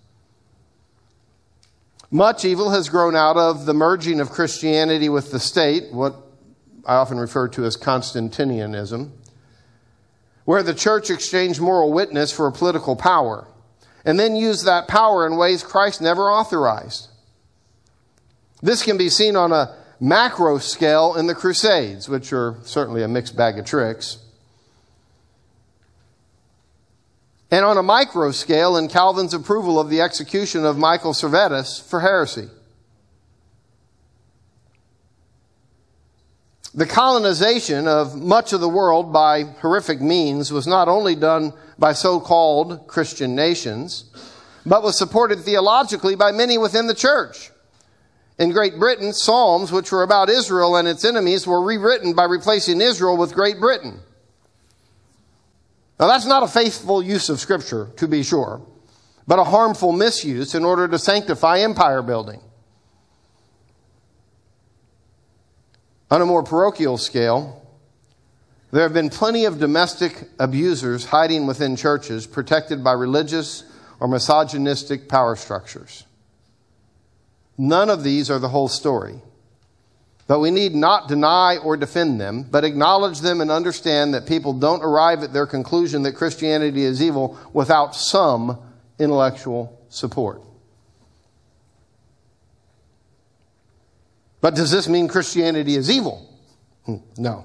Much evil has grown out of the merging of Christianity with the state, what I often refer to as Constantinianism, where the church exchanged moral witness for a political power, and then used that power in ways Christ never authorized. This can be seen on a macro scale in the Crusades, which are certainly a mixed bag of tricks, and on a micro scale in Calvin's approval of the execution of Michael Servetus for heresy. The colonization of much of the world by horrific means was not only done by so-called Christian nations, but was supported theologically by many within the church. In Great Britain, Psalms, which were about Israel and its enemies, were rewritten by replacing Israel with Great Britain. Now, that's not a faithful use of Scripture, to be sure, but a harmful misuse in order to sanctify empire building. On a more parochial scale, there have been plenty of domestic abusers hiding within churches protected by religious or misogynistic power structures. None of these are the whole story. But we need not deny or defend them, but acknowledge them and understand that people don't arrive at their conclusion that Christianity is evil without some intellectual support. But does this mean Christianity is evil? No.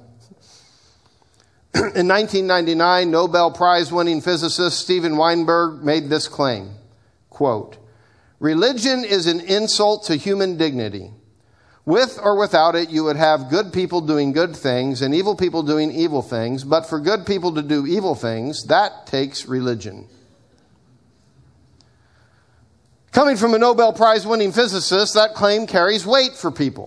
In nineteen ninety-nine, Nobel Prize-winning physicist Steven Weinberg made this claim, quote, "Religion is an insult to human dignity. With or without it, you would have good people doing good things and evil people doing evil things. But for good people to do evil things, that takes religion." Coming from a Nobel Prize-winning physicist, that claim carries weight for people.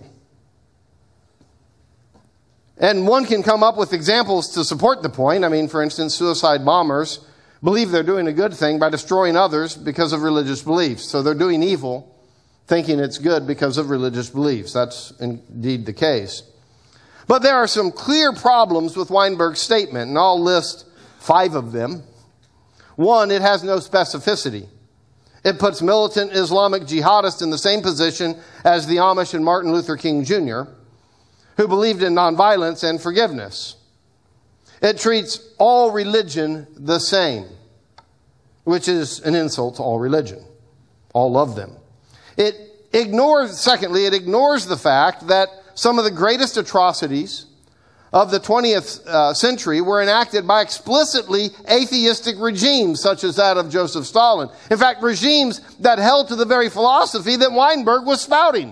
And one can come up with examples to support the point. I mean, for instance, suicide bombers believe they're doing a good thing by destroying others because of religious beliefs. So they're doing evil, thinking it's good because of religious beliefs. That's indeed the case. But there are some clear problems with Weinberg's statement, and I'll list five of them. One, it has no specificity. It puts militant Islamic jihadists in the same position as the Amish and Martin Luther King Junior, who believed in nonviolence and forgiveness. It treats all religion the same, which is an insult to all religion. All of them. It ignores, secondly, it ignores the fact that some of the greatest atrocities of the twentieth uh, century were enacted by explicitly atheistic regimes, such as that of Joseph Stalin. In fact, regimes that held to the very philosophy that Weinberg was spouting.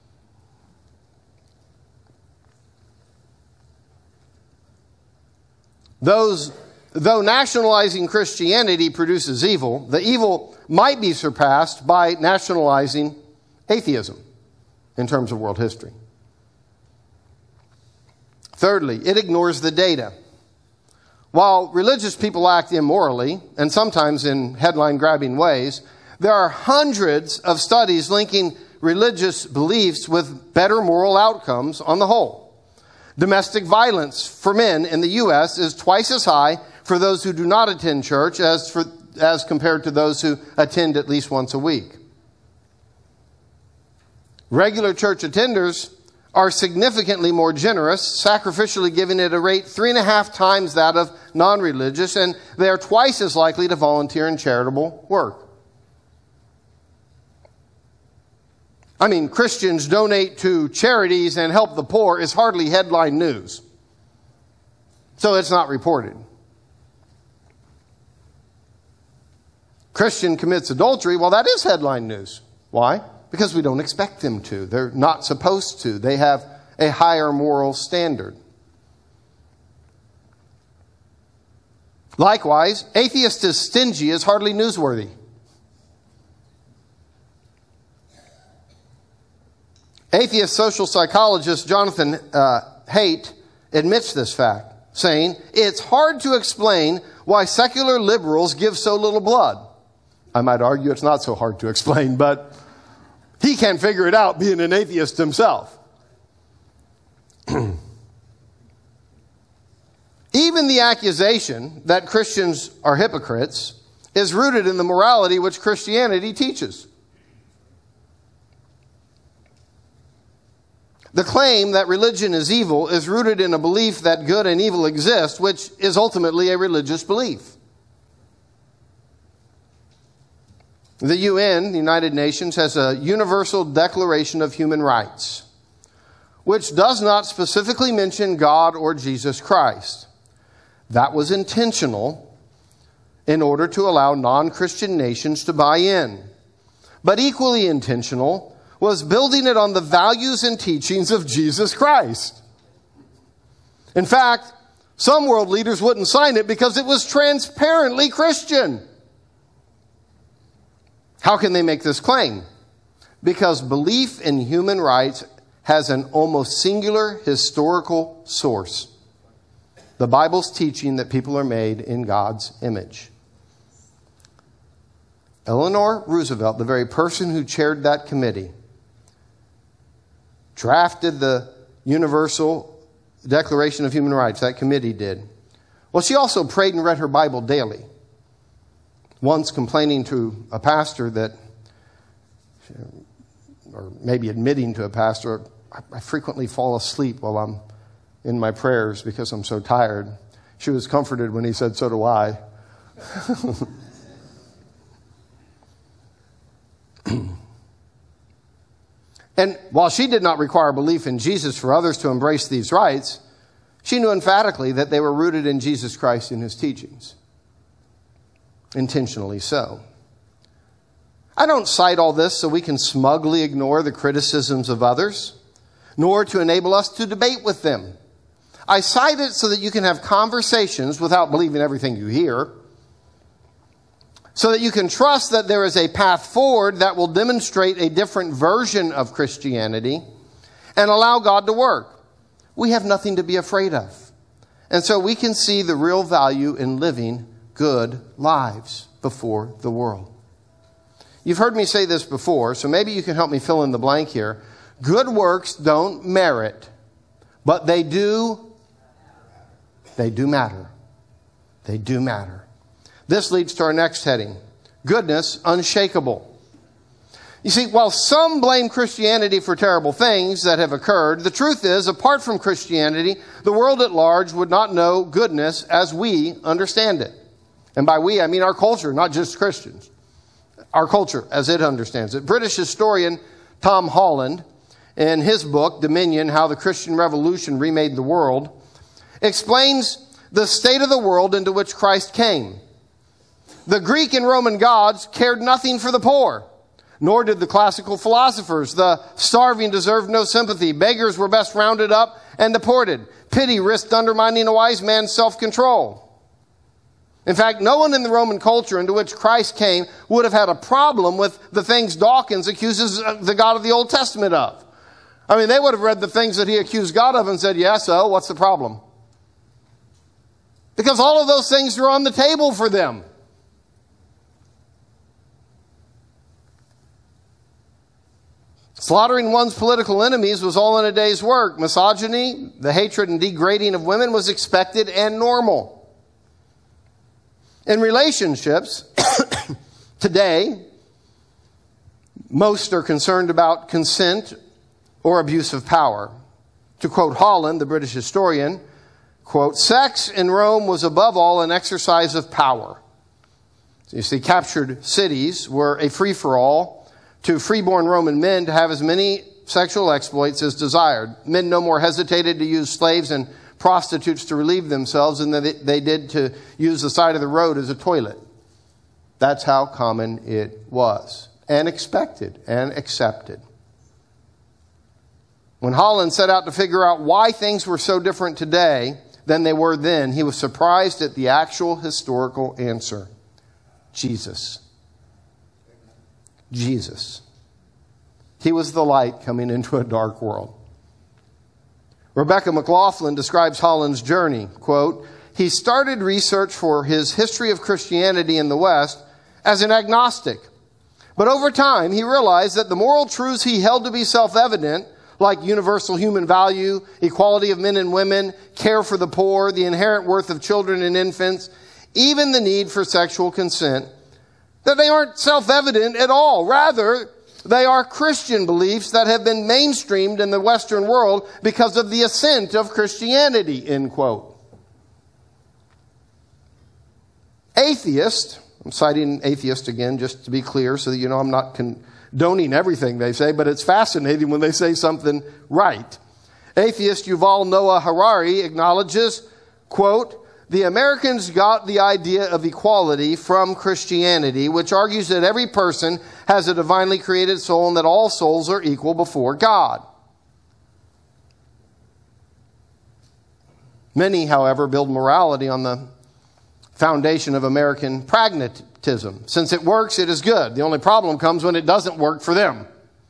Those, though nationalizing Christianity produces evil, the evil might be surpassed by nationalizing atheism in terms of world history. Thirdly, it ignores the data. While religious people act immorally, and sometimes in headline-grabbing ways, there are hundreds of studies linking religious beliefs with better moral outcomes on the whole. Domestic violence for men in the U S is twice as high for those who do not attend church as for as compared to those who attend at least once a week. Regular church attenders are significantly more generous, sacrificially giving at a rate three and a half times that of non-religious, and they are twice as likely to volunteer in charitable work. I mean, Christians donate to charities and help the poor is hardly headline news. So it's not reported. Christian commits adultery, well, that is headline news. Why? Because we don't expect them to. They're not supposed to. They have a higher moral standard. Likewise, atheist is stingy is hardly newsworthy. Atheist social psychologist Jonathan uh, Haidt admits this fact, saying, it's hard to explain why secular liberals give so little blood. I might argue it's not so hard to explain, but he can't figure it out being an atheist himself. Even the accusation that Christians are hypocrites is rooted in the morality which Christianity teaches. The claim that religion is evil is rooted in a belief that good and evil exist, which is ultimately a religious belief. The U N, the United Nations, has a Universal Declaration of Human Rights, which does not specifically mention God or Jesus Christ. That was intentional in order to allow non-Christian nations to buy in. But equally intentional was building it on the values and teachings of Jesus Christ. In fact, some world leaders wouldn't sign it because it was transparently Christian. How can they make this claim? Because belief in human rights has an almost singular historical source. The Bible's teaching that people are made in God's image. Eleanor Roosevelt, the very person who chaired that committee, drafted the Universal Declaration of Human Rights. That committee did. Well, she also prayed and read her Bible daily. Once complaining to a pastor that, or maybe admitting to a pastor, I frequently fall asleep while I'm in my prayers because I'm so tired. She was comforted when he said, so do I. And while she did not require belief in Jesus for others to embrace these rights, she knew emphatically that they were rooted in Jesus Christ and his teachings. Intentionally so. I don't cite all this so we can smugly ignore the criticisms of others, nor to enable us to debate with them. I cite it so that you can have conversations without believing everything you hear, so that you can trust that there is a path forward that will demonstrate a different version of Christianity and allow God to work. We have nothing to be afraid of. And so we can see the real value in living good lives before the world. You've heard me say this before, so maybe you can help me fill in the blank here. Good works don't merit, but they do, they do matter. They do matter. This leads to our next heading. Goodness unshakable. You see, while some blame Christianity for terrible things that have occurred, the truth is, apart from Christianity, the world at large would not know goodness as we understand it. And by we, I mean our culture, not just Christians. Our culture as it understands it. British historian Tom Holland, in his book, Dominion, How the Christian Revolution Remade the World, explains the state of the world into which Christ came. The Greek and Roman gods cared nothing for the poor, nor did the classical philosophers. The starving deserved no sympathy. Beggars were best rounded up and deported. Pity risked undermining a wise man's self-control. In fact, no one in the Roman culture into which Christ came would have had a problem with the things Dawkins accuses the God of the Old Testament of. I mean, they would have read the things that he accused God of and said, yeah, so what's the problem? Because all of those things are on the table for them. Slaughtering one's political enemies was all in a day's work. Misogyny, the hatred and degrading of women was expected and normal. In relationships, today, most are concerned about consent or abuse of power. To quote Holland, the British historian, quote, sex in Rome was above all an exercise of power. So you see, captured cities were a free-for-all to freeborn Roman men to have as many sexual exploits as desired. Men no more hesitated to use slaves and prostitutes to relieve themselves than they did to use the side of the road as a toilet. That's how common it was, and expected and accepted. When Holland set out to figure out why things were so different today than they were then, he was surprised at the actual historical answer. Jesus. Jesus. He was the light coming into a dark world. Rebecca McLaughlin describes Holland's journey. Quote, he started research for his history of Christianity in the West as an agnostic. But over time, he realized that the moral truths he held to be self-evident, like universal human value, equality of men and women, care for the poor, the inherent worth of children and infants, even the need for sexual consent, that they aren't self-evident at all. Rather, they are Christian beliefs that have been mainstreamed in the Western world because of the ascent of Christianity, end quote. Atheist, I'm citing atheist again just to be clear so that you know I'm not condoning everything they say, but it's fascinating when they say something right. Atheist Yuval Noah Harari acknowledges, quote, the Americans got the idea of equality from Christianity, which argues that every person has a divinely created soul and that all souls are equal before God. Many, however, build morality on the foundation of American pragmatism. Since it works, it is good. The only problem comes when it doesn't work for them.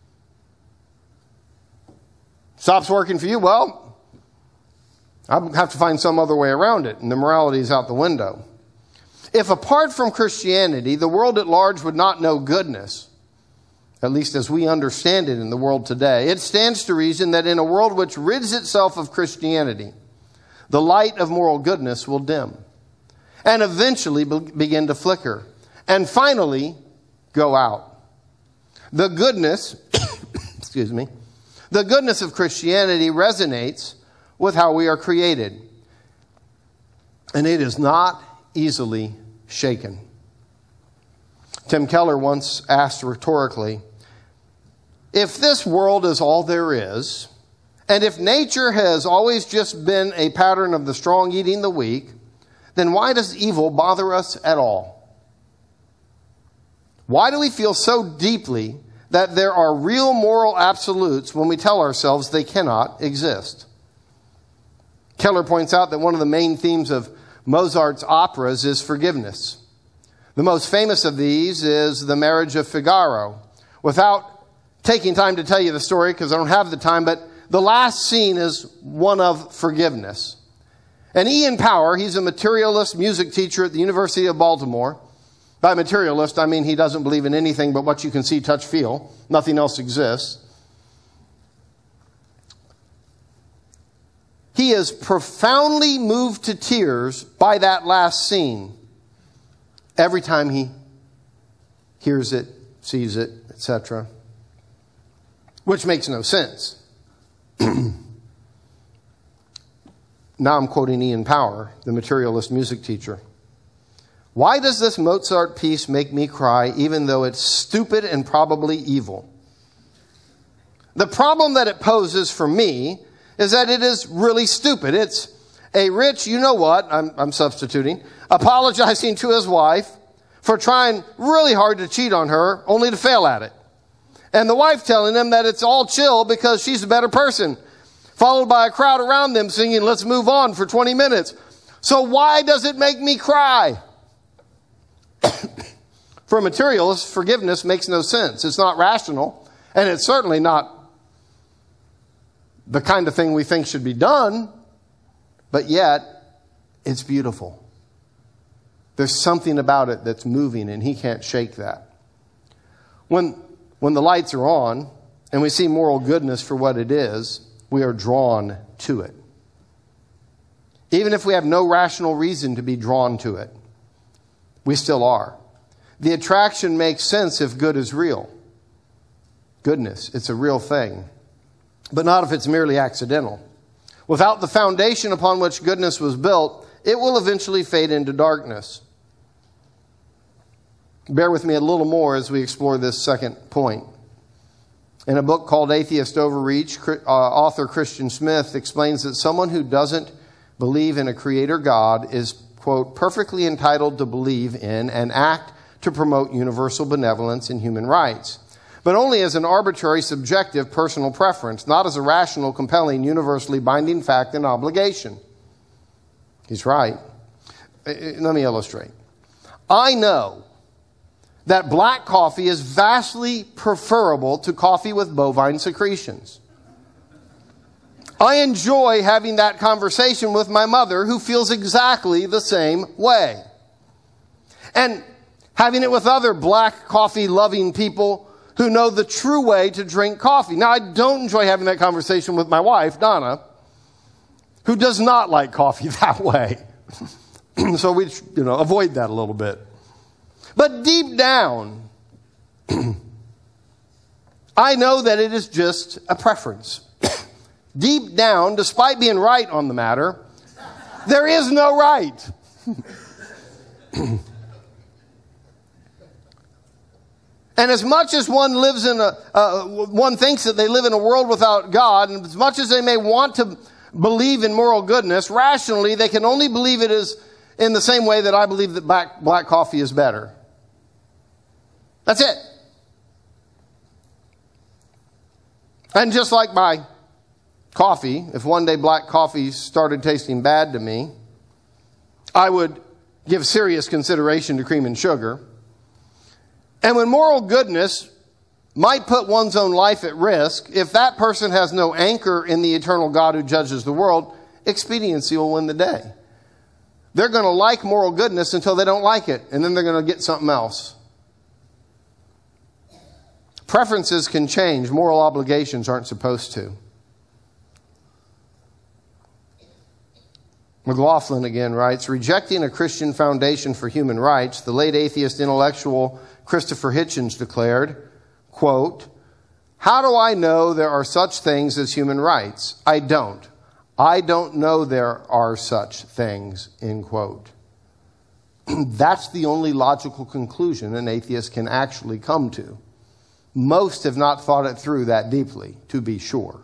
Stops working for you? Well, I'll have to find some other way around it, and the morality is out the window. If apart from Christianity, the world at large would not know goodness, at least as we understand it in the world today, it stands to reason that in a world which rids itself of Christianity, the light of moral goodness will dim and eventually be- begin to flicker and finally go out. The goodness, excuse me, the goodness of Christianity resonates with how we are created. And it is not easily shaken. Tim Keller once asked rhetorically, if this world is all there is, and if nature has always just been a pattern of the strong eating the weak, then why does evil bother us at all? Why do we feel so deeply that there are real moral absolutes when we tell ourselves they cannot exist? Keller points out that one of the main themes of Mozart's operas is forgiveness. The most famous of these is The Marriage of Figaro. Without taking time to tell you the story, because I don't have the time, but the last scene is one of forgiveness. And Ian Power, he's a materialist music teacher at the University of Baltimore. By materialist, I mean he doesn't believe in anything but what you can see, touch, feel. Nothing else exists. He is profoundly moved to tears by that last scene every time he hears it, sees it, et cetera. Which makes no sense. Now I'm quoting Ian Power, the materialist music teacher. Why does this Mozart piece make me cry even though it's stupid and probably evil? The problem that it poses for me is that it is really stupid. It's a rich, you know what, I'm, I'm substituting, apologizing to his wife for trying really hard to cheat on her, only to fail at it. And the wife telling him that it's all chill because she's a better person, followed by a crowd around them singing, let's move on for twenty minutes. So why does it make me cry? For a materialist, forgiveness makes no sense. It's not rational, and it's certainly not the kind of thing we think should be done, but yet it's beautiful. There's something about it that's moving, and he can't shake that. When, when the lights are on and we see moral goodness for what it is, we are drawn to it. Even if we have no rational reason to be drawn to it, we still are. The attraction makes sense if good is real. Goodness, it's a real thing. But not if it's merely accidental. Without the foundation upon which goodness was built, it will eventually fade into darkness. Bear with me a little more as we explore this second point. In a book called Atheist Overreach, uh, author Christian Smith explains that someone who doesn't believe in a creator God is, quote, perfectly entitled to believe in and act to promote universal benevolence and human rights, but only as an arbitrary, subjective, personal preference, not as a rational, compelling, universally binding fact and obligation. He's right. Let me illustrate. I know that black coffee is vastly preferable to coffee with bovine secretions. I enjoy having that conversation with my mother, who feels exactly the same way. And having it with other black coffee loving people who know the true way to drink coffee. Now, I don't enjoy having that conversation with my wife, Donna, who does not like coffee that way. So we, you know, avoid that a little bit. But deep down, I know that it is just a preference. Deep down, despite being right on the matter, there is no right. And as much as one lives in a, uh, one thinks that they live in a world without God, and as much as they may want to believe in moral goodness, rationally they can only believe it is in the same way that I believe that black, black coffee is better. That's it. And just like my coffee, if one day black coffee started tasting bad to me, I would give serious consideration to cream and sugar. And when moral goodness might put one's own life at risk, if that person has no anchor in the eternal God who judges the world, expediency will win the day. They're going to like moral goodness until they don't like it, and then they're going to get something else. Preferences can change. Moral obligations aren't supposed to. McLaughlin again writes, rejecting a Christian foundation for human rights, the late atheist intellectual Christopher Hitchens declared, quote, how do I know there are such things as human rights? I don't. I don't know there are such things, end quote. That's the only logical conclusion an atheist can actually come to. Most have not thought it through that deeply, to be sure.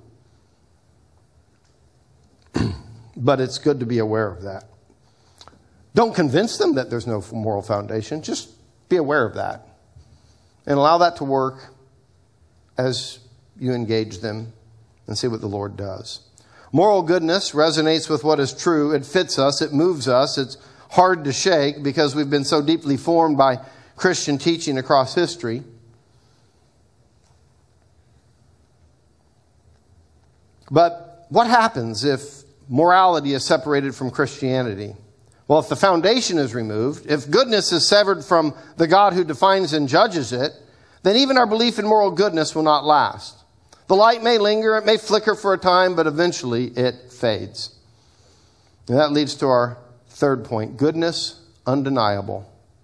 But it's good to be aware of that. Don't convince them that there's no moral foundation. Just be aware of that. And allow that to work as you engage them and see what the Lord does. Moral goodness resonates with what is true. It fits us. It moves us. It's hard to shake because we've been so deeply formed by Christian teaching across history. But what happens if morality is separated from Christianity? Well, if the foundation is removed, if goodness is severed from the God who defines and judges it, then even our belief in moral goodness will not last. The light may linger, it may flicker for a time, but eventually it fades. And that leads to our third point, goodness undeniable.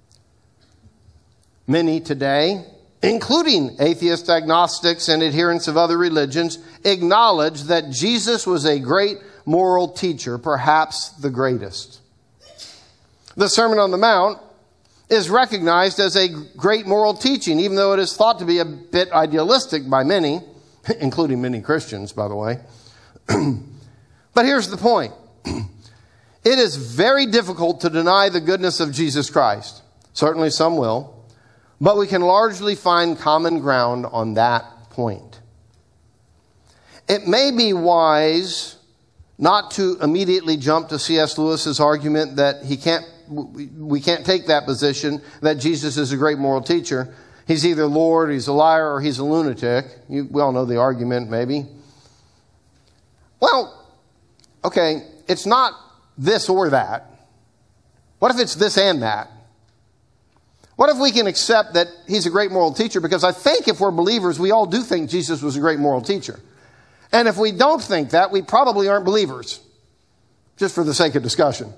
Many today, including atheists, agnostics, and adherents of other religions, acknowledge that Jesus was a great moral teacher, perhaps the greatest. The Sermon on the Mount is recognized as a great moral teaching, even though it is thought to be a bit idealistic by many, including many Christians, by the way. But here's the point. It is very difficult to deny the goodness of Jesus Christ. Certainly some will. But we can largely find common ground on that point. It may be wise not to immediately jump to C S Lewis's argument that he can't, we can't take that position, that Jesus is a great moral teacher. He's either Lord, he's a liar, or he's a lunatic. You, we all know the argument, maybe. Well, okay, it's not this or that. What if it's this and that? What if we can accept that he's a great moral teacher? Because I think if we're believers, we all do think Jesus was a great moral teacher. And if we don't think that, we probably aren't believers. Just for the sake of discussion.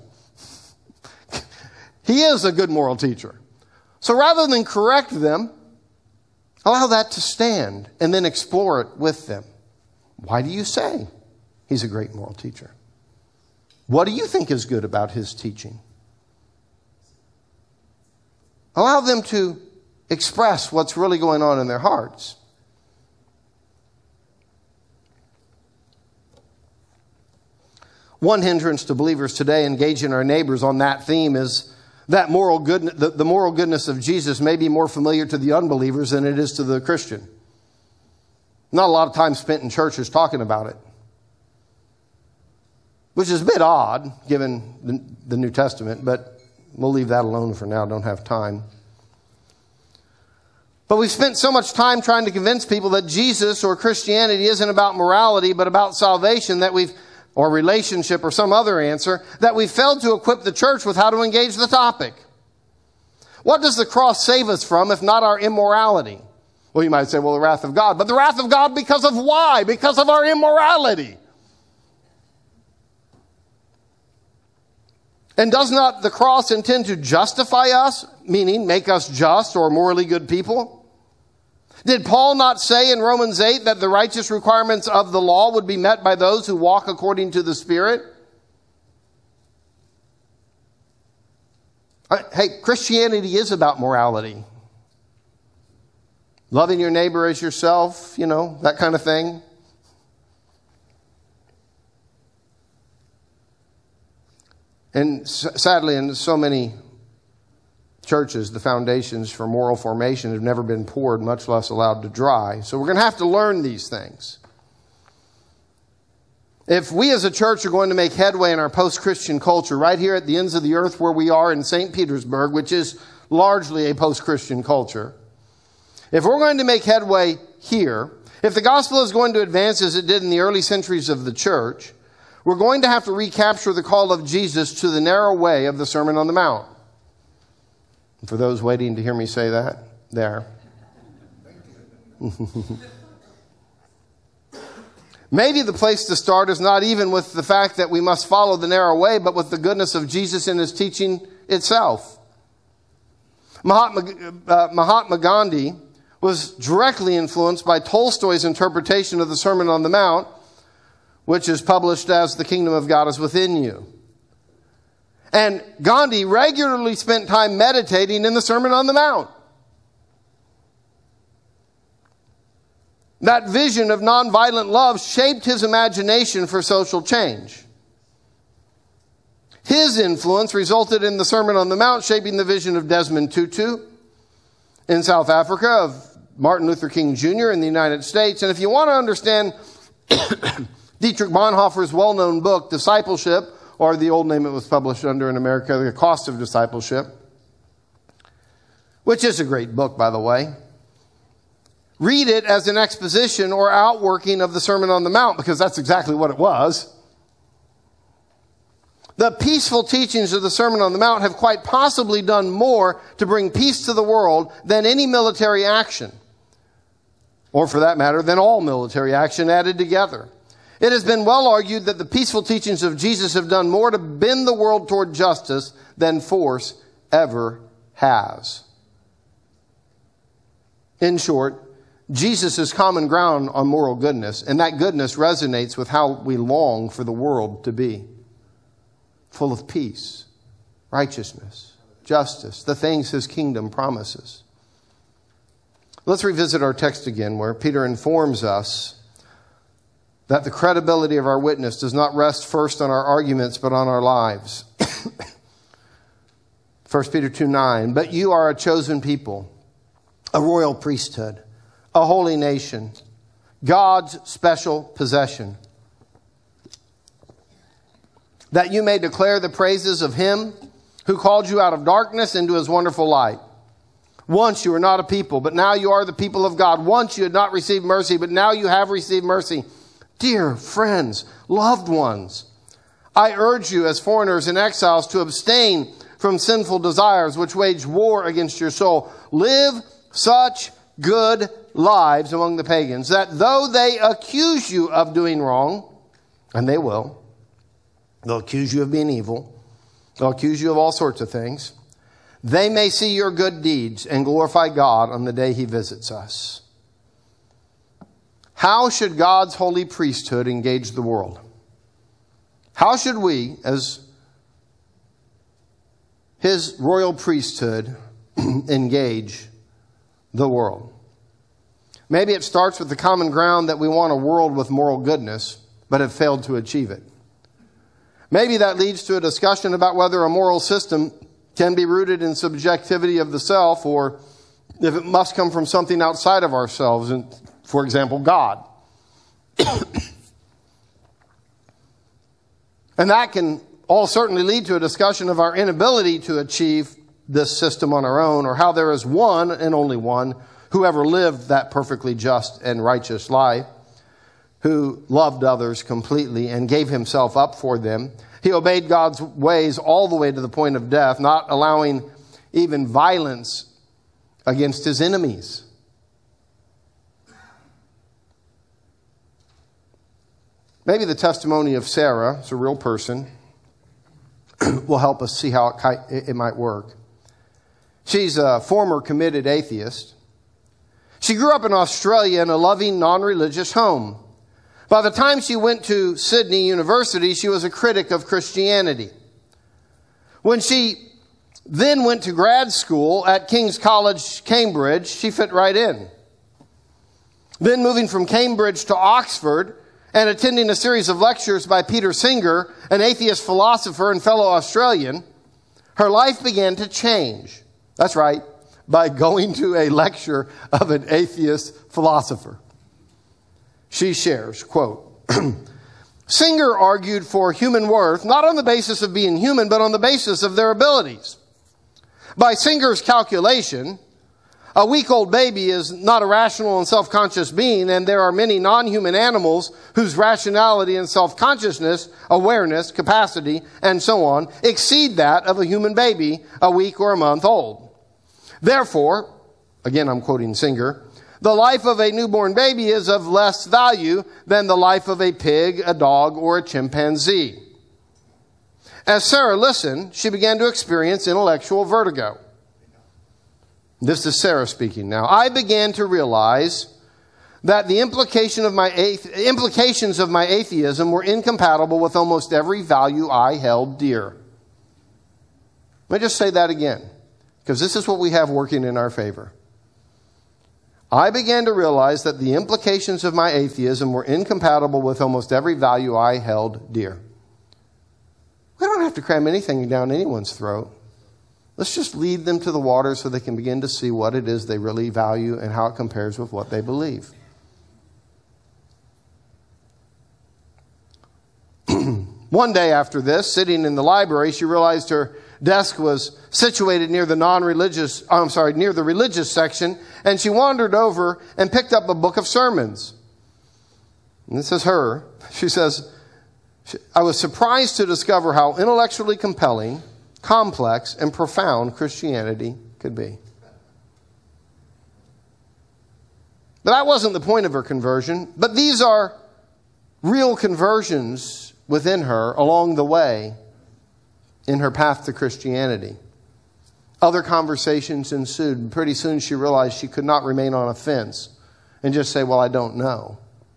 He is a good moral teacher. So rather than correct them, allow that to stand and then explore it with them. Why do you say he's a great moral teacher? What do you think is good about his teaching? Allow them to express what's really going on in their hearts. One hindrance to believers today engaging our neighbors on that theme is that moral good, the, the moral goodness of Jesus may be more familiar to the unbelievers than it is to the Christian. Not a lot of time spent in churches talking about it, which is a bit odd given the, the New Testament, but we'll leave that alone for now. Don't have time. But we've spent so much time trying to convince people that Jesus or Christianity isn't about morality, but about salvation, that we've or relationship or some other answer, that we failed to equip the church with how to engage the topic. What does the cross save us from if not our immorality? Well, you might say, well, the wrath of God. But the wrath of God because of why? Because of our immorality. And does not the cross intend to justify us, meaning make us just or morally good people? Did Paul not say in Romans eight that the righteous requirements of the law would be met by those who walk according to the Spirit? Hey, Christianity is about morality. Loving your neighbor as yourself, you know, that kind of thing. And sadly, in so many churches, the foundations for moral formation have never been poured, much less allowed to dry. So we're going to have to learn these things. If we as a church are going to make headway in our post-Christian culture, right here at the ends of the earth where we are in Saint Petersburg, which is largely a post-Christian culture, if we're going to make headway here, if the gospel is going to advance as it did in the early centuries of the church, we're going to have to recapture the call of Jesus to the narrow way of the Sermon on the Mount. And for those waiting to hear me say that, there. Maybe the place to start is not even with the fact that we must follow the narrow way, but with the goodness of Jesus and his teaching itself. Mahatma, uh, Mahatma Gandhi was directly influenced by Tolstoy's interpretation of the Sermon on the Mount, which is published as The Kingdom of God is Within You. And Gandhi regularly spent time meditating in the Sermon on the Mount. That vision of nonviolent love shaped his imagination for social change. His influence resulted in the Sermon on the Mount shaping the vision of Desmond Tutu in South Africa, of Martin Luther King Junior in the United States. And if you want to understand Dietrich Bonhoeffer's well-known book, Discipleship, or the old name it was published under in America, The Cost of Discipleship, which is a great book, by the way. Read it as an exposition or outworking of the Sermon on the Mount, because that's exactly what it was. The peaceful teachings of the Sermon on the Mount have quite possibly done more to bring peace to the world than any military action, or for that matter, than all military action added together. It has been well argued that the peaceful teachings of Jesus have done more to bend the world toward justice than force ever has. In short, Jesus is common ground on moral goodness, and that goodness resonates with how we long for the world to be. Full of peace, righteousness, justice, the things his kingdom promises. Let's revisit our text again, where Peter informs us that the credibility of our witness does not rest first on our arguments, but on our lives. First Peter two nine, but you are a chosen people, a royal priesthood, a holy nation, God's special possession, that you may declare the praises of him who called you out of darkness into his wonderful light. Once you were not a people, but now you are the people of God. Once you had not received mercy, but now you have received mercy. Dear friends, loved ones, I urge you as foreigners and exiles to abstain from sinful desires which wage war against your soul. Live such good lives among the pagans, that though they accuse you of doing wrong, and they will, they'll accuse you of being evil, they'll accuse you of all sorts of things, they may see your good deeds and glorify God on the day he visits us. How should God's holy priesthood engage the world? How should we, as his royal priesthood, engage the world? Maybe it starts with the common ground that we want a world with moral goodness, but have failed to achieve it. Maybe that leads to a discussion about whether a moral system can be rooted in subjectivity of the self, or if it must come from something outside of ourselves, and, for example, God. And that can all certainly lead to a discussion of our inability to achieve this system on our own, or how there is one and only one who ever lived that perfectly just and righteous life, who loved others completely and gave himself up for them. He obeyed God's ways all the way to the point of death, not allowing even violence against his enemies. Maybe the testimony of Sarah, it's a real person, will help us see how it, it might work. She's a former committed atheist. She grew up in Australia in a loving, non-religious home. By the time she went to Sydney University, she was a critic of Christianity. When she then went to grad school at King's College, Cambridge, she fit right in. Then moving from Cambridge to Oxford and attending a series of lectures by Peter Singer, an atheist philosopher and fellow Australian, her life began to change. That's right, by going to a lecture of an atheist philosopher. She shares, quote, Singer argued for human worth not on the basis of being human, but on the basis of their abilities. By Singer's calculation, a week-old baby is not a rational and self-conscious being, and there are many non-human animals whose rationality and self-consciousness, awareness, capacity, and so on, exceed that of a human baby a week or a month old. Therefore, again I'm quoting Singer, the life of a newborn baby is of less value than the life of a pig, a dog, or a chimpanzee. As Sarah listened, she began to experience intellectual vertigo. This is Sarah speaking now. I began to realize that the implication of my athe- implications of my atheism were incompatible with almost every value I held dear. Let me just say that again, because this is what we have working in our favor. I began to realize that the implications of my atheism were incompatible with almost every value I held dear. We don't have to cram anything down anyone's throat. Let's just lead them to the water so they can begin to see what it is they really value and how it compares with what they believe. One day after this, sitting in the library, she realized her desk was situated near the non-religious, I'm sorry, near the religious section, and she wandered over and picked up a book of sermons. And this is her. She says, I was surprised to discover how intellectually compelling, complex, and profound Christianity could be. But that wasn't the point of her conversion. But these are real conversions within her along the way in her path to Christianity. Other conversations ensued. Pretty soon she realized she could not remain on a fence and just say, well, I don't know.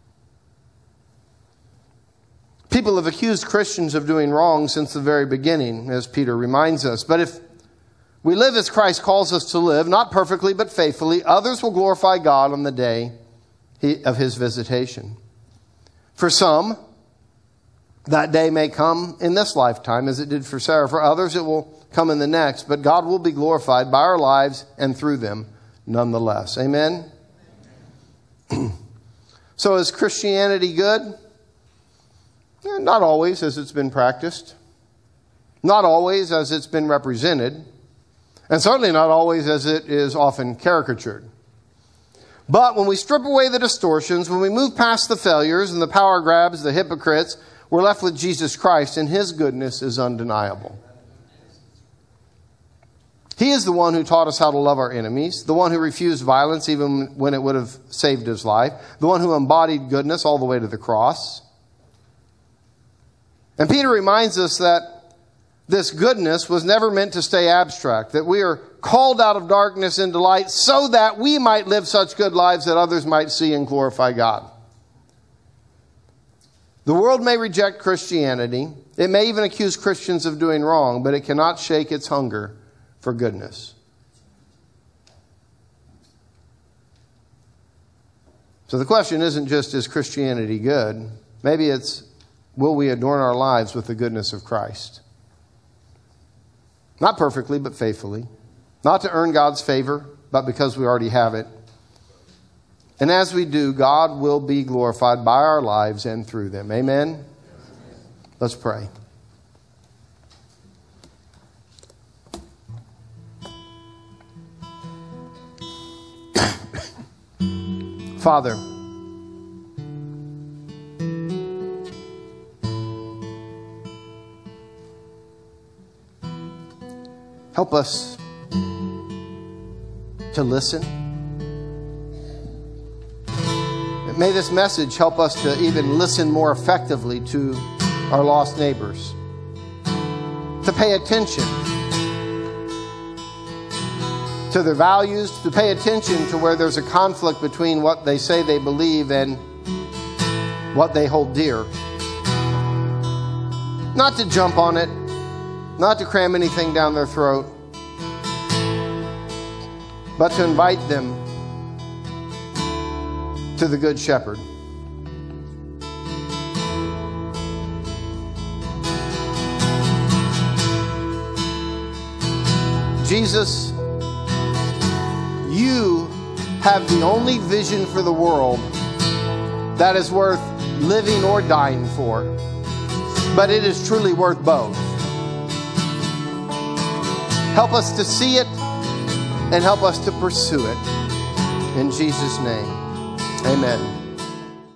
People have accused Christians of doing wrong since the very beginning, as Peter reminds us. But if we live as Christ calls us to live, not perfectly but faithfully, others will glorify God on the day of his visitation. For some, that day may come in this lifetime, as it did for Sarah. For others, it will come in the next. But God will be glorified by our lives and through them nonetheless. Amen? So is Christianity good? Not always as it's been practiced. Not always as it's been represented. And certainly not always as it is often caricatured. But when we strip away the distortions, when we move past the failures and the power grabs, the hypocrites, we're left with Jesus Christ, and his goodness is undeniable. He is the one who taught us how to love our enemies, the one who refused violence even when it would have saved his life, the one who embodied goodness all the way to the cross. And Peter reminds us that this goodness was never meant to stay abstract, that we are called out of darkness into light so that we might live such good lives that others might see and glorify God. The world may reject Christianity. It may even accuse Christians of doing wrong, but it cannot shake its hunger for goodness. So the question isn't just, is Christianity good? Maybe it's, will we adorn our lives with the goodness of Christ? Not perfectly, but faithfully. Not to earn God's favor, but because we already have it. And as we do, God will be glorified by our lives and through them. Amen? Let's pray. Father, help us to listen. May this message help us to even listen more effectively to our lost neighbors, to pay attention to their values, to pay attention to where there's a conflict between what they say they believe and what they hold dear. Not to jump on it, not to cram anything down their throat, but to invite them to the Good Shepherd. Jesus, you have the only vision for the world that is worth living or dying for, but it is truly worth both. Help us to see it and help us to pursue it. In Jesus' name, amen.